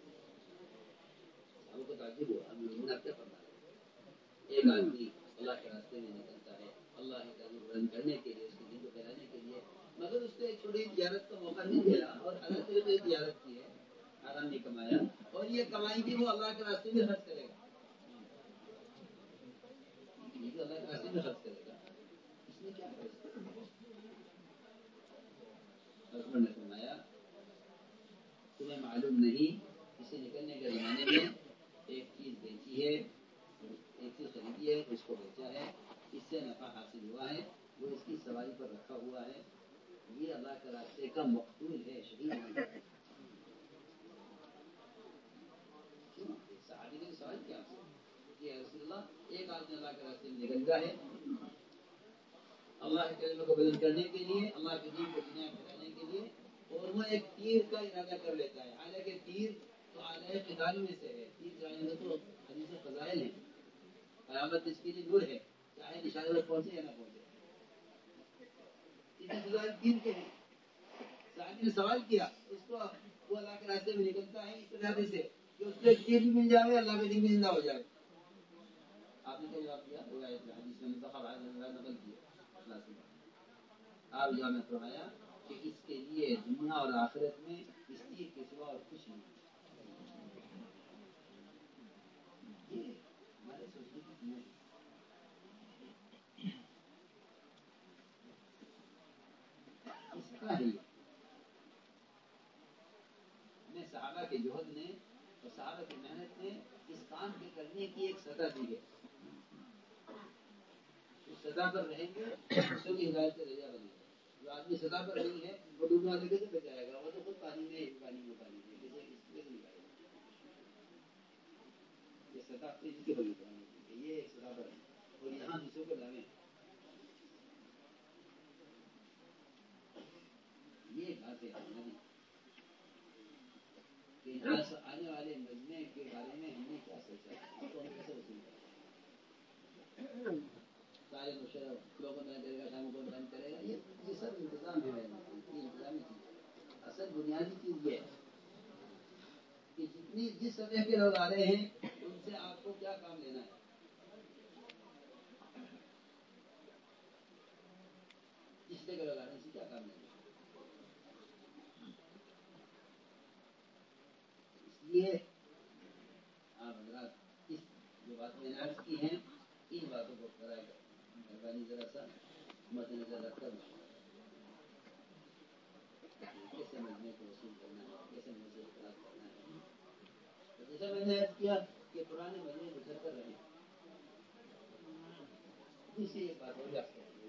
ہم کو تعجب ہوا، ہم لوگوں نے کیا فرمایا؟ ایک آدمی اللہ کے راستے میں نکلتا ہے اللہ کی کلمہ بلند کرنے کے لیے، اس کے دین کو پھیلانے کے لیے، مگر اس کو ایک چھوٹی تجارت کا موقع نہیں ملا اور حلال طریقے سے تجارت کی ہے، حرام نہیں کمایا، اور یہ کمائی بھی وہ اللہ کے راستے میں خرچ کرے گا، یہ بھی اللہ کے راستے میں خرچ کرے گا، اس میں کیا فرض ہے؟ حضرت نے فرمایا تمہیں معلوم نہیں اسے نکلنے کے زمانے میں ایک چیز بیچی ہے، ایک چیز خریدی ہے، اس کو بیچا ہے، اس سے نفع حاصل ہوا ہے، وہ اس کی سواری پر رکھا ہوا ہے، یہ اللہ کے راستے کا مقتول ہے، شہید نہیں ہے۔ صحابی نے سوال کیا کہ یا رسول اللہ، ایک آدمی اللہ کے راستے میں نکلتا ہے اللہ کے کلمہ کو بلند کرنے کے لیے، اللہ کے دین کو دنیا میں پھیلانے کے لیے، اور وہ ایک تیر کا ارادہ کر لیتا ہے، حالانکہ تیر تو اعلی قتال میں سے ہے، تیر چلانے تو حدیث فضائل ہیں، قیامت اس کے لیے نور ہے، چاہے نشانے پر پہنچے یا نہ پہنچے، اس فضائل تیر کے ہیں۔ صحابی نے سوال کیا، اس کو وہ اللہ کے راستے میں نکلتا ہے اس ارادے سے کہ اس کو ایک تیر بھی مل جائے، اللہ کے دین بھی زندہ ہو جائے۔ آپ نے کیا جواب دیا؟ روایت حدیث میں منتخب ہے، نقل کیا۔ آپ جہاں نے فرمایا کہ اس کے لیے دنیا اور آخرت میں اس تیر کے سوا اور کچھ نہیں۔ یہ ہمارے سوچنے کی چیز ہے۔ اس کا ہے میں صحابہ کے جہد نے اور صحابہ کی محنت نے اس کام کے کرنے کی ایک سزا دی ہے، اس سزا پر رہیں گے دوسروں کی ہدایت سے رجا بنے گا۔ جو آدمی سزا پر نہیں ہے وہ ڈوبنے والے کیسے بچائے گا؟ وہ تو خود پانی میں پانی میں پانی میں کسی اس کے نہیں پائے گا۔ یہ سزا اس کے بنے گا، یہ ایک سزا پر ہے اور یہاں دوسروں کو ڈالیں، یہ بات ہے ہماری کہ آنے والے مجمع کے بارے میں ہم نے کیا سوچا، اس کو ہم کیسے وصول کریں؟ سارے مشرف لوگوں میں کرے گا، شام کو بند کرے گا، یہ یہ سب انتظام ہے، یہ انتظامی چیز ہے۔ اصل بنیادی چیز یہ ہے کہ جتنی جس سطح کے لوگ آ رہے ہیں ان سے آپ کو کیا کام لینا ہے، جس سطح کے لوگ آ رہے ہیں ان سے کیا کام لینا ہے۔ اس لیے آپ حضرات اس جو بات میں نے عرض کی ہیں ان باتوں کو خدا مہربانی ذرا سا مد نظر رکھ کر کیسے مجمع کو وصول کرنا ہے، کیسے مجھے سے اختلاف کرنا ہے۔ تو جیسا میں نے عرض کیا کہ پرانے مجمع بچھڑ کر رہے، دوسری ایک بات اور یاد کریں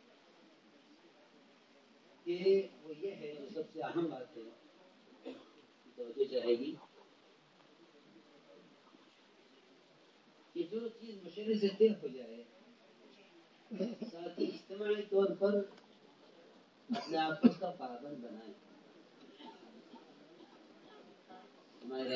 کہ وہ یہ ہے جو سب سے اہم بات ہے، توجہ چاہے گی کہ جو چیز مشرے سے طے ہو جائے ساتھ ہی اجتماعی طور پر اپنے آپ کو اس کا پابند بنائیں۔ ہمارے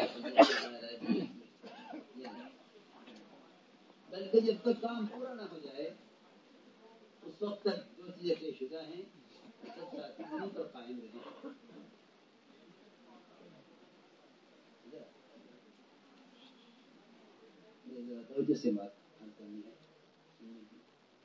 بلکہ جب تک کام پورا نہ ہو جائے اس وقت تک جو چیزیں طے شدہ ہیں سب ساتھی انہیں پر قائم رہیں۔ توجہ سے بات کرنی ہے، سننے کی۔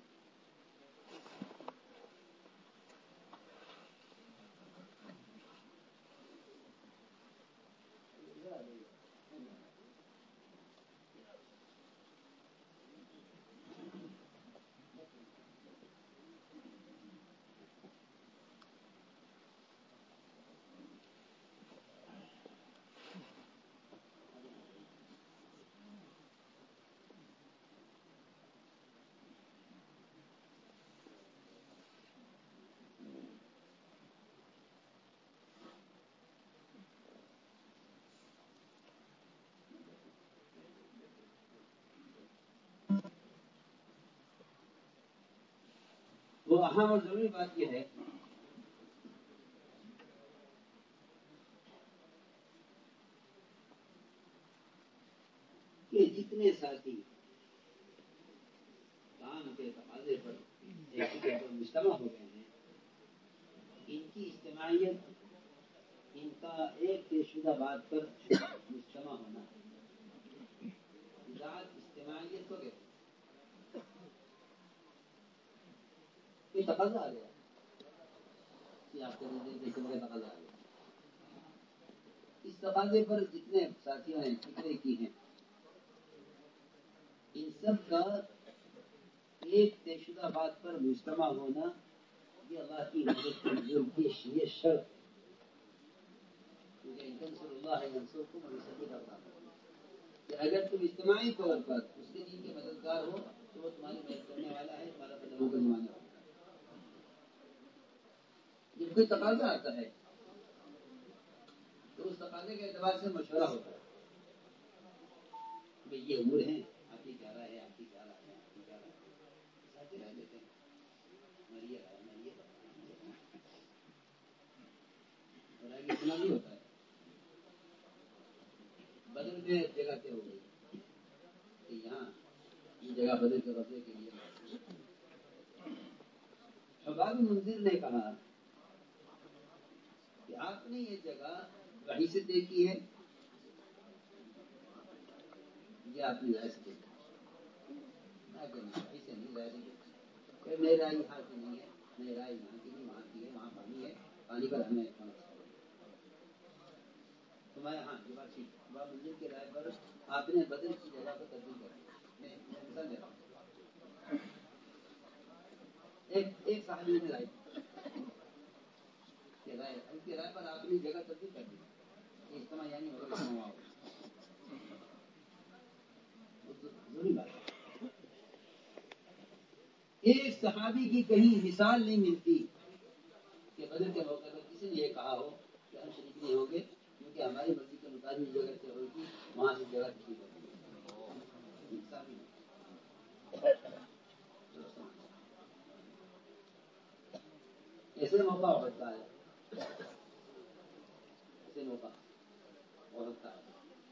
وہ اہم اور ضروری بات یہ ہے کہ جتنے ساتھی کام کے تقاضے پر ایک دوسرے پر مجتمع ہو گئے ہیں ان کی اجتماعیت، ان کا ایک طے شدہ بات پر مجتمع ہونا، ذات اجتماعیت کو کہتے ہیں۔ کوئی تقاضا آ گیا کہ آپ کے کا تقاضا آ گیا، اس تقاضے پر جتنے ساتھیوں نے فکریں کی ہیں ان سب کا ایک طے شدہ بات پر مجتمع ہونا یہ اللہ کی مدد کی یہ شرط ہے، کیونکہ انصر اللہ ینصرکم ویثبت اقدامکم، کہ اگر تم اجتماعی طور پر اس کے دین کے مددگار ہو تو وہ تمہاری مدد کرنے والا ہے، تمہارا قدموں کا زمانہ ہوگا۔ جب کوئی تقاضا آتا ہے تو اس تقاضے کے اعتبار سے مشورہ ہوتا ہے کہ یہ امور ہیں، آپ کی کیا رائے ہے، آپ کی کیا رائے ہے، آپ کی کیا رائے ہے، ساتھی رائے دیتے ہیں، ہماری یہ رائے، ہماری یہ رائے۔ اتنا نہیں ہوتا ہے. بدر میں جگہ طے ہو گئی کہ یہاں یہ جگہ بدر کے قبضے کے لیے. حباب منذر نے کہا کہ آپ نے یہ جگہ وحی سے دیکھی ہے یہ آپ نے رائے سے دیکھی. وحی سے نہیں رائے سے دیکھی. میری رائے یہاں کی نہیں ہے, میری رائے یہاں کی نہیں, وہاں کی ہے, وہاں پانی ہے, پانی پر ہمیں تمہارے ہاں یہ بات ٹھیک. حباب منذر کی رائے پر آپ نے بدر کی جگہ کو تبدیل کر دیا. میں مثال دے رہا ہوں. ایک ایک صحابی نے رائے رائے اس کی رائے پر آپ نے جگہ تبدیل کر دی. اجتماع یعنی اجتماع ضروری بات ہے. ایک صحابی کی کہیں مثال نہیں ملتی کہ بدر کے موقع پر کسی نے یہ کہا ہو کہ ہم شریک نہیں ہوں گے کیونکہ ہماری مرضی کے مطابق جگہ سے ہوگی وہاں سے جگہ تبدیل کر دی. ایسے موقع ہو سکتا ہے, ایسے موقع ہو سکتا ہے.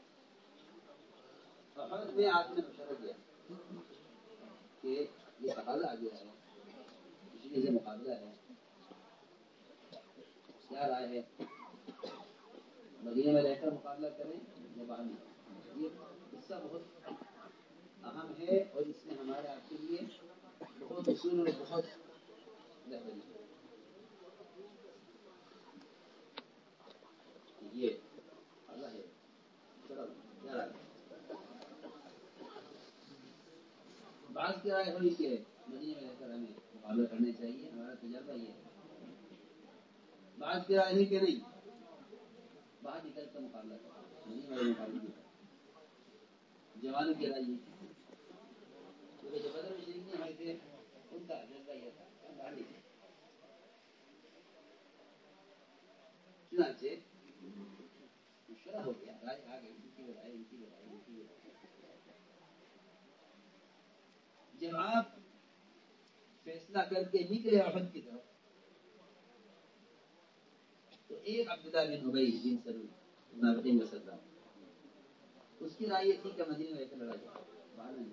فرض میں آپ نے مشورہ کیا کہ یہ تقاضا آ گیا ہے, کسی سے مقابلہ ہے, کیا رائے ہے, مدینے میں رہ کر مقابلہ کریں یا باہر نکلیں. یہ قصہ بہت اہم ہے اور اس میں ہمارے آپ کے لیے بہت اصول اور بہت رہبری ہے. یہ اللہ ہے. چلو کیا رائے ہے؟ بعض کی رائے ہوئی کہ مدینے میں رہ کر ہمیں مقابلہ کرنا چاہیے, ہمارا تجربہ یہ ہے. بعض کی رائے ہے کہ نہیں, باہر نکل کر مقابلہ کرنا, مدینے میں مقابلہ نہیں کرنا. جوانوں کی رائے یہ تھی کیونکہ جو بدر میں شریک نہیں ہوئے تھے ان کا جذبہ یہ تھا کہ ہم باہر نکلیں. چنانچہ مشورہ ہو گیا, رائے آ گئی, ان کی رائے, ان کی رائے, ان کی رائے. جب آپ فیصلہ کر کے نکلے احد کی طرف تو ایک عبداللہ بن ابی بن سلول منافقین کا سردار, اس کی رائے یہ تھی کہ مدینے میں رہ کر لڑائی کرو, باہر نہیں.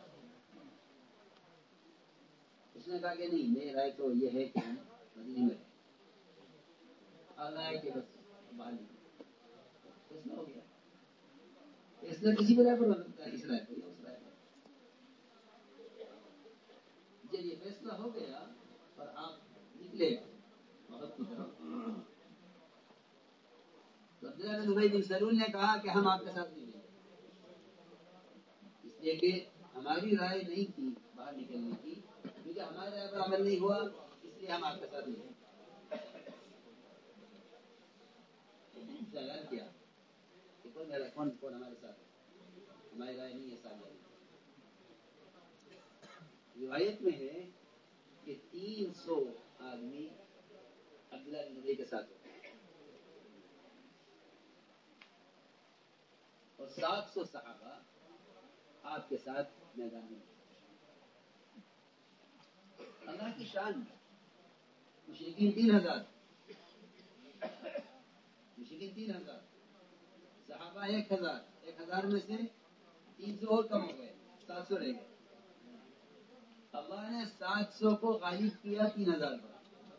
اس نے کہا کہ نہیں, میری رائے تو یہ ہے کہ ہم مدینے میں رہیں. اللہ ہے کہ بس باہر نکلیں. فیصلہ ہو گیا. فیصلہ کسی بھی رائے پر ہو سکتا ہے, اس رائے پر یا اس رائے پر. جب یہ فیصلہ ہو گیا اور آپ نکلے بہت کی طرف تو عبداللہ بن ابی بن سلول نے کہا کہ ہم آپ کے ساتھ نہیں جائیں گے, اس لیے کہ ہماری رائے نہیں تھی باہر نکلنے کی, کیونکہ ہماری رائے پر عمل نہیں ہوا, اس لیے ہم آپ کے ساتھ نہیں جائیں گے. اعلان کیا کہ کون میرا کون کون ہمارے ساتھ ہے, ہماری رائے نہیں ہے ساتھ جائیں گے. روایت میں ہے کہ تین سو آدمی عبداللہ بن ابی کے ساتھ ہوتے اور سات سو صحابہ آپ کے ساتھ میدان میں. اللہ کی شان, مشرکین تین ہزار, مشرکین تین ہزار, صحابہ ایک ہزار, ایک ہزار میں سے تین سو اور کم ہو گئے, سات سو رہ گئے. اللہ نے سات سو کو غالب کیا تین ہزار پر.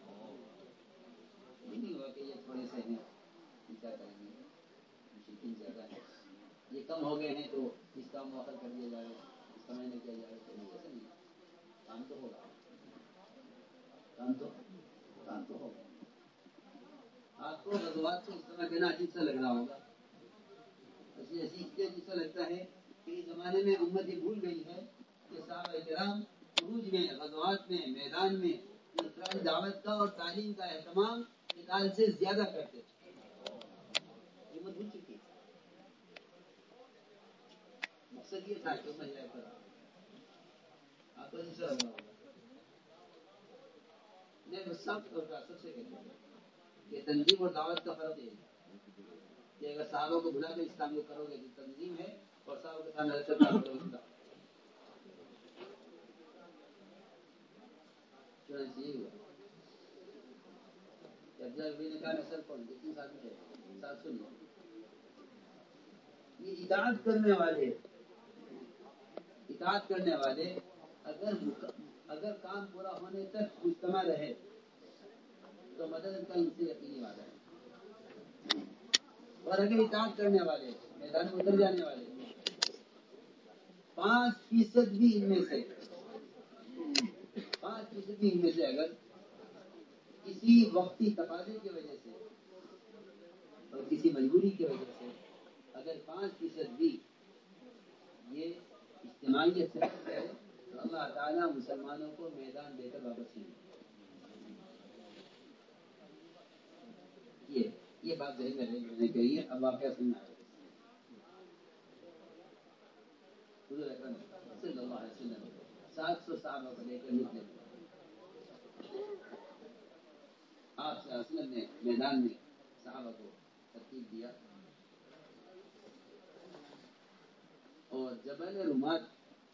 یہ نہیں ہوا کہ یہ تھوڑے سے ہیں کیا کریں گے, مشرکین زیادہ ہے, یہ کم ہو گئے ہیں تو اس کا موخر کر دیا جائے, اس سمے میں کیا جائے. تو ایسا نہیں, کام تو ہوگا, کام تو کام تو ہوگا. آپ کو غزوات کو اس طرح کہنا عجیب سا لگ رہا ہوگا, اس لیے عجیب سا لگتا ہے کہ اس زمانے میں امت یہ بھول گئی ہے کہ صحابہ کرام خروج میں, غزوات میں, میدان میں اسرائیل دعوت کا اور تعلیم کا اہتمام قتال سے زیادہ کرتے تھے. امت بھول چکی ہے. مقصد یہ تھا کہ میں جائے کر آپ کو ایسا لگ رہا ہوگا. میں سب سب سے کہتا ہوں کہ تنظیم اور دعوت کا فرق یہ ہے کہ اگر صحابہ کو بلا کر اسلام کو کرو گے تو تنظیم ہے, اور صحابہ کے سامنے رہ کر کام کرو گے. نے کہا نسل کون جتنے ساتھ میں سات سن لو. یہ اطاعت کرنے والے اطاعت کرنے والے اگر اگر کام پورا ہونے تک مجتمع رہے تو مدد کا ان سے یقینی وعدہ ہے. اور اگر اطاعت کرنے والے میدان میں اتر جانے والے پانچ فیصد بھی ان میں سے پانچ فیصد بھی ان میں سے اگر کسی وقتی تقاضے کی وجہ سے اور کسی مجبوری کی وجہ سے اگر پانچ فیصد بھی یہ اجتماعیت سے ہٹ گئے تو اللہ تعالیٰ مسلمانوں کو میدان دے کر واپس لیں گے. یہ یہ بات ذہن میں رہنے چاہیے. اب واقعہ سننا ہے. حضور اکرم صلی اللہ علیہ وسلم سات سو صحابہ کو لے کر نکلے. آپ صلی اللہ علیہ وسلم نے میدان میں صحابہ کو ترتیب دیا اور جبل رمات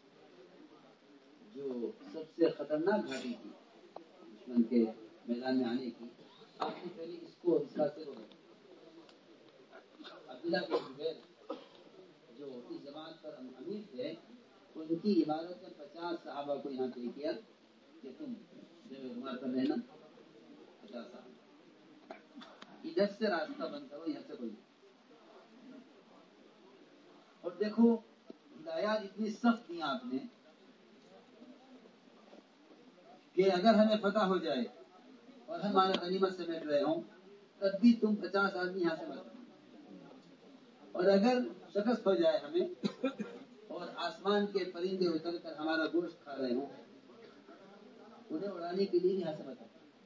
جو سب سے خطرناک گھاٹی تھی دشمن کے میدان میں آنے کی، آپ نے پہلے اس کو اس راستے کو عبداللہ بن زبیر جو اس جماعت پر امیر تھے، ان کی عبادت میں پچاس صحابہ کو یہاں طے کیا کہ تم جبل رمات پر رہنا. پچاس صحابہ ادھر سے راستہ بند کرو، یہاں سے کوئی. اور دیکھو ہدایات اتنی سخت دی آپ نے کہ اگر ہمیں فتح ہو جائے اور ہم ہمارا غنیمت سمیٹ رہے ہوں تب بھی تم پچاس آدمی یہاں سے مت. اور اگر شکست ہو جائے ہمیں اور آسمان کے پرندے اتر کر ہمارا گوشت کھا رہے ہوں انہیں اڑانے کے لیے یہاں سے مت.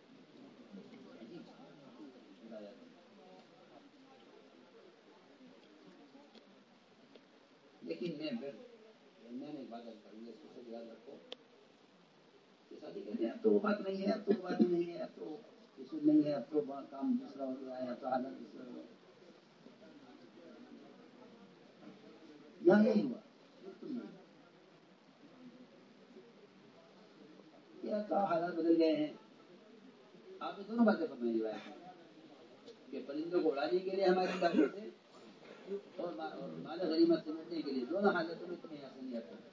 لیکن میں میں نے بات کروں گا اس کو یاد رکھو. شادی کہتے ہیں اب تو وہ بات نہیں ہے، اب تو وہ بات نہیں ہے، اب تو اصول نہیں ہے، اب تو کام دوسرا ہو گیا ہے، اب تو حالت دوسرا ہو گیا. یہاں نہیں ہوا بالکل نہیں. کیا کہا حالات بدل گئے ہیں. آپ نے دونوں باتیں فرمائی روایت کہ پرندوں کو اڑانے کے لیے ہماری طاقت ہے اور مال غنیمت سمیٹنے کے لیے. دونوں حالتوں میں تمہیں ایسا نہیں آتا.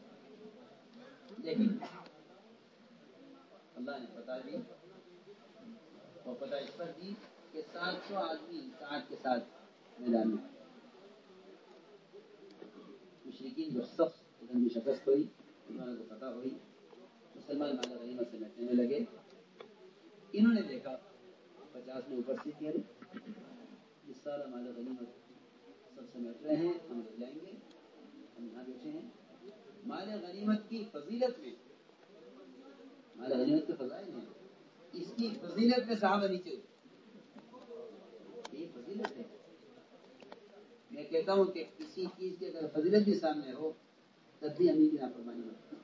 لیکن اللہ نے بتا دی اور پتہ اس پر دی کہ سات سو آدمی اطاعت کے ساتھ میدان میں. مشرکین جو سخت جنگی شکست ہوئی، مسلمانوں کو فتح ہوئی، مسلمان مال غنیمت سمیٹنے میں لگے. انہوں نے دیکھا پچاس میں اوپر سے کیا اس سارا مال غنیمت سب سمیٹ رہے ہیں، ہم لوگ جائیں گے، ہم یہاں بیٹھے ہیں. مال غنیمت کی فضیلت میں مال غنیمت کے فضائل ہیں، اس کی فضیلت میں صحابہ نیچے ہوتے. یہ فضیلت ہے. میں کہتا ہوں کہ کسی چیز کی اگر فضیلت بھی سامنے ہو تب بھی امیر کی نافرمانی ہوتی.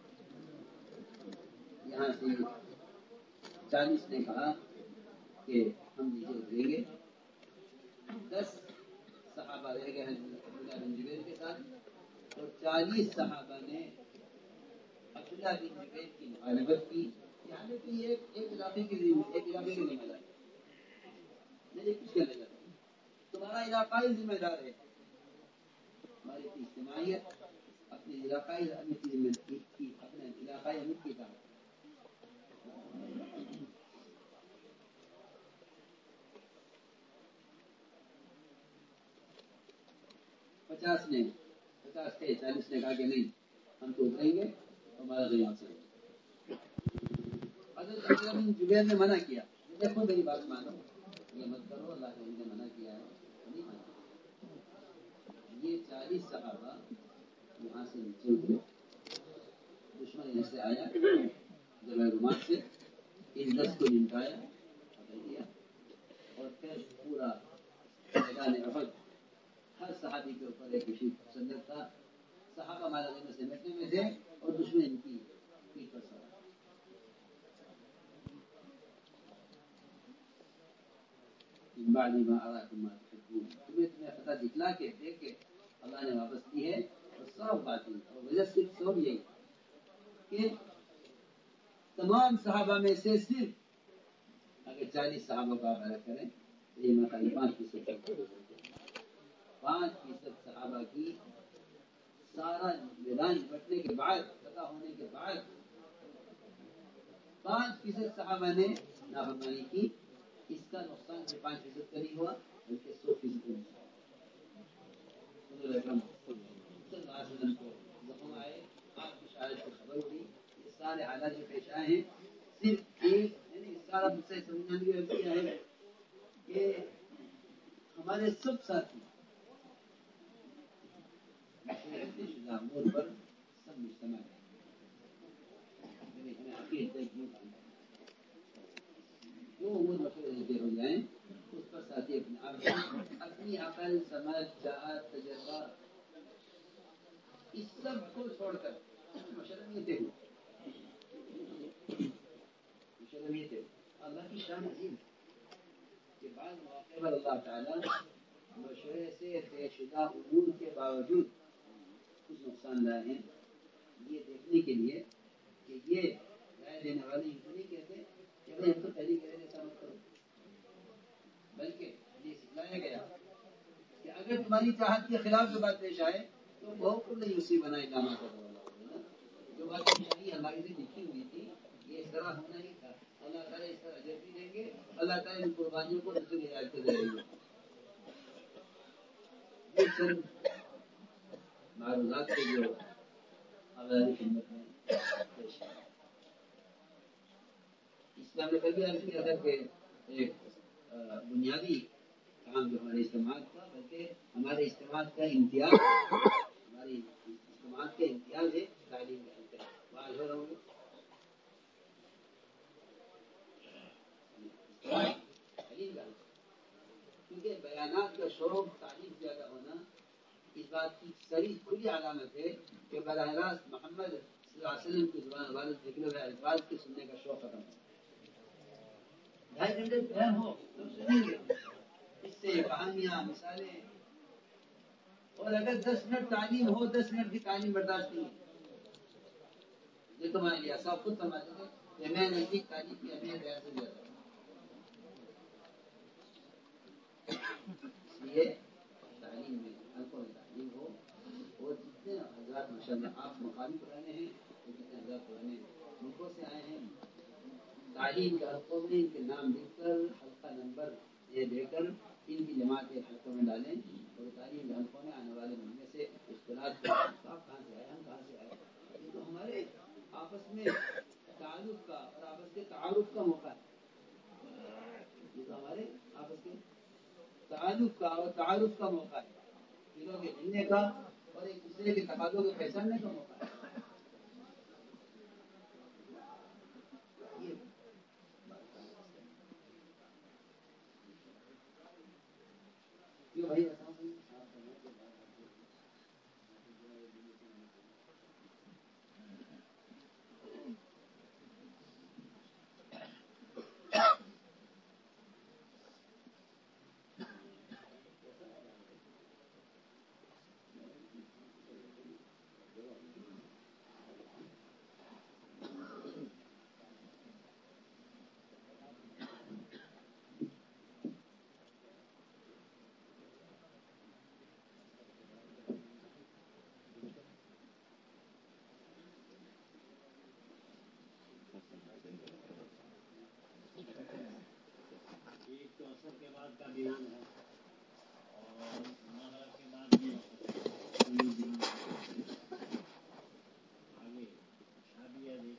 یہاں سے چالیس نے کہا کہ ہم نیچے اتریں گے. دس صحابہ رہ گئے عبداللہ بن زبیر کے ساتھ اور چالیس صحابہ نے عبداللہ بن زبیر کی مخالفت کی. یعنی کہ یہ ایک علاقے کی ایک علاقے کی ذمہ دار میرے کچھ کہنا چاہتا ہوں. تمہارا علاقائی ذمہ دار ہے. ہماری اجتماعیت اپنے علاقائی امیر کی ذمہ کی اپنے علاقائی امیر کی کام. پچاس نے پچاس تھے چالیس نے کہا کہ نہیں ہم تو اتریں گے ہمارا غنیمت سے. حضرت عبداللہ بن زبیر نے منع کیا. دیکھو میری بات مانو، یہ مت کرو، اللہ کے نے منع کیا ہے. نہیں مانا. یہ چالیس صحابہ وہاں سے نیچے اترے. دشمن یہاں سے آیا جبل رمات سے، ان دس کو نمٹایا پکڑ دیا اور پھر پورا میدان احد ہر صحابی کے اوپر ایک مشیر مسلط تھا. صحابہ مال غنیمت سے سمیٹنے میں تھے اور دشمن ان کی پیٹھ پر سوار. بعد ما اراکم ما تحبون، تمہیں تمہیں پتہ دکھلا کے دیکھ کے اللہ نے واپس کی ہے. اور سب باتیں اور وجہ صرف سب یہی کہ تمام صحابہ میں سے صرف کہ چالیس صحابہ کا غلط کریں تو یہ مطلب پانچ فیصد پانچ فیصد صحابہ کی سارا میدان بٹنے کے بعد پتا ہونے کے بعد پانچ فیصد صحابہ نے نافرمانی کی. اس کا نقصان سے پانچ فیصد کا نہیں ہوا بلکہ سو فیصد کو زخم آئے. آپ کی شاید کو خبر ہوئی یہ سارے حالات جو پیش آئے ہیں صرف ایک یعنی سارا مجھ سے سمجھنے کی غلطی ہے کہ ہمارے سب ساتھی امور پر سب مجتمع ہے. جو امور مشورے ہو جائیں اس پر ساتھی اپنے آپ اپنی عقل سمجھ چاہت تجربہ اس سب کو چھوڑ کر مشرمیت ہو مشرمیت ہو اللہ کی شان عظیم کہ بعض مواقع پر اللہ تعالیٰ مشورے سے طے شدہ امور کے باوجود کچھ نقصان دہ ہیں یہ دیکھنے کے لیے کہ یہ رائے دینے والے ان کو نہیں کہتے کہ بھائی ہم تو پہلی کہہ رہے ایسا مت کرو بلکہ یہ سکھلایا گیا کہ اگر تمہاری چاہت کے خلاف جو بات پیش آئے تو بہت نہیں اسی بنائے جانا تھا. جو بات ہماری سے لکھی ہوئی تھی یہ اس طرح ہونا ہی تھا. اللہ تعالیٰ اس طرح اجر بھی دیں گے. اللہ تعالیٰ ان قربانیوں کو دوسری ہدایت کر دے گا. معروضات کے جو ہماری خدمت میں اسلام نے کبھی عرض کیا تھا کہ ایک بنیادی کام جو ہمارے اجتماع کا بلکہ ہمارے اجتماع کا امتیاز ہماری اجتماع کا امتیاز ہے تعلیم کا واضح رہوں گے کیونکہ بیانات کا شوق تعلیم زیادہ ہونا اس بات کی صحیح کھلی علامت ہے کہ براہ راست محمد صلی اللہ علیہ وسلم کی زبان والے ذکر ہوئے الفاظ کے سننے کا شوق ختم ہو. ڈھائی گھنٹے فہم ہو تو سنیں گے اس سے کہانیاں مثالیں. اور اگر دس منٹ تعلیم ہو دس منٹ کی تعلیم برداشت نہیں یہ تو مان لیا صاحب خود سمجھتے تھے کہ میں نزدیک تعلیم کی اہمیت ایسے زیادہ اس لیے تعلیم میں الفاظ تعلیم ہو اور جتنے حضرات ماشاء اللہ آپ مقامی پرانے ہیں اور جتنے حضرات پرانے ملکوں سے آئے ہیں تعلیم کے حلقوں میں ان کے نام لکھ کر حلقہ نمبر یہ دے کر ان کی جماعت کے حلقوں میں ڈالیں اور تعلیم کے حلقوں میں آنے والے مہینے سے اختلاط آپ کہاں سے آئے ہم کہاں سے آئے یہ تو ہمارے آپس میں تعلق کا اور آپس کے تعارف کا موقع ہے. یہ تو ہمارے آپس کے تعلق کا اور تعارف کا موقع ہے. دلوں کے ملنے کا اور ایک دوسرے کے تقاضوں کو پہچاننے کا موقع ہے. یہ بھائی ایک تو اثر کے بعد کا بیان ہے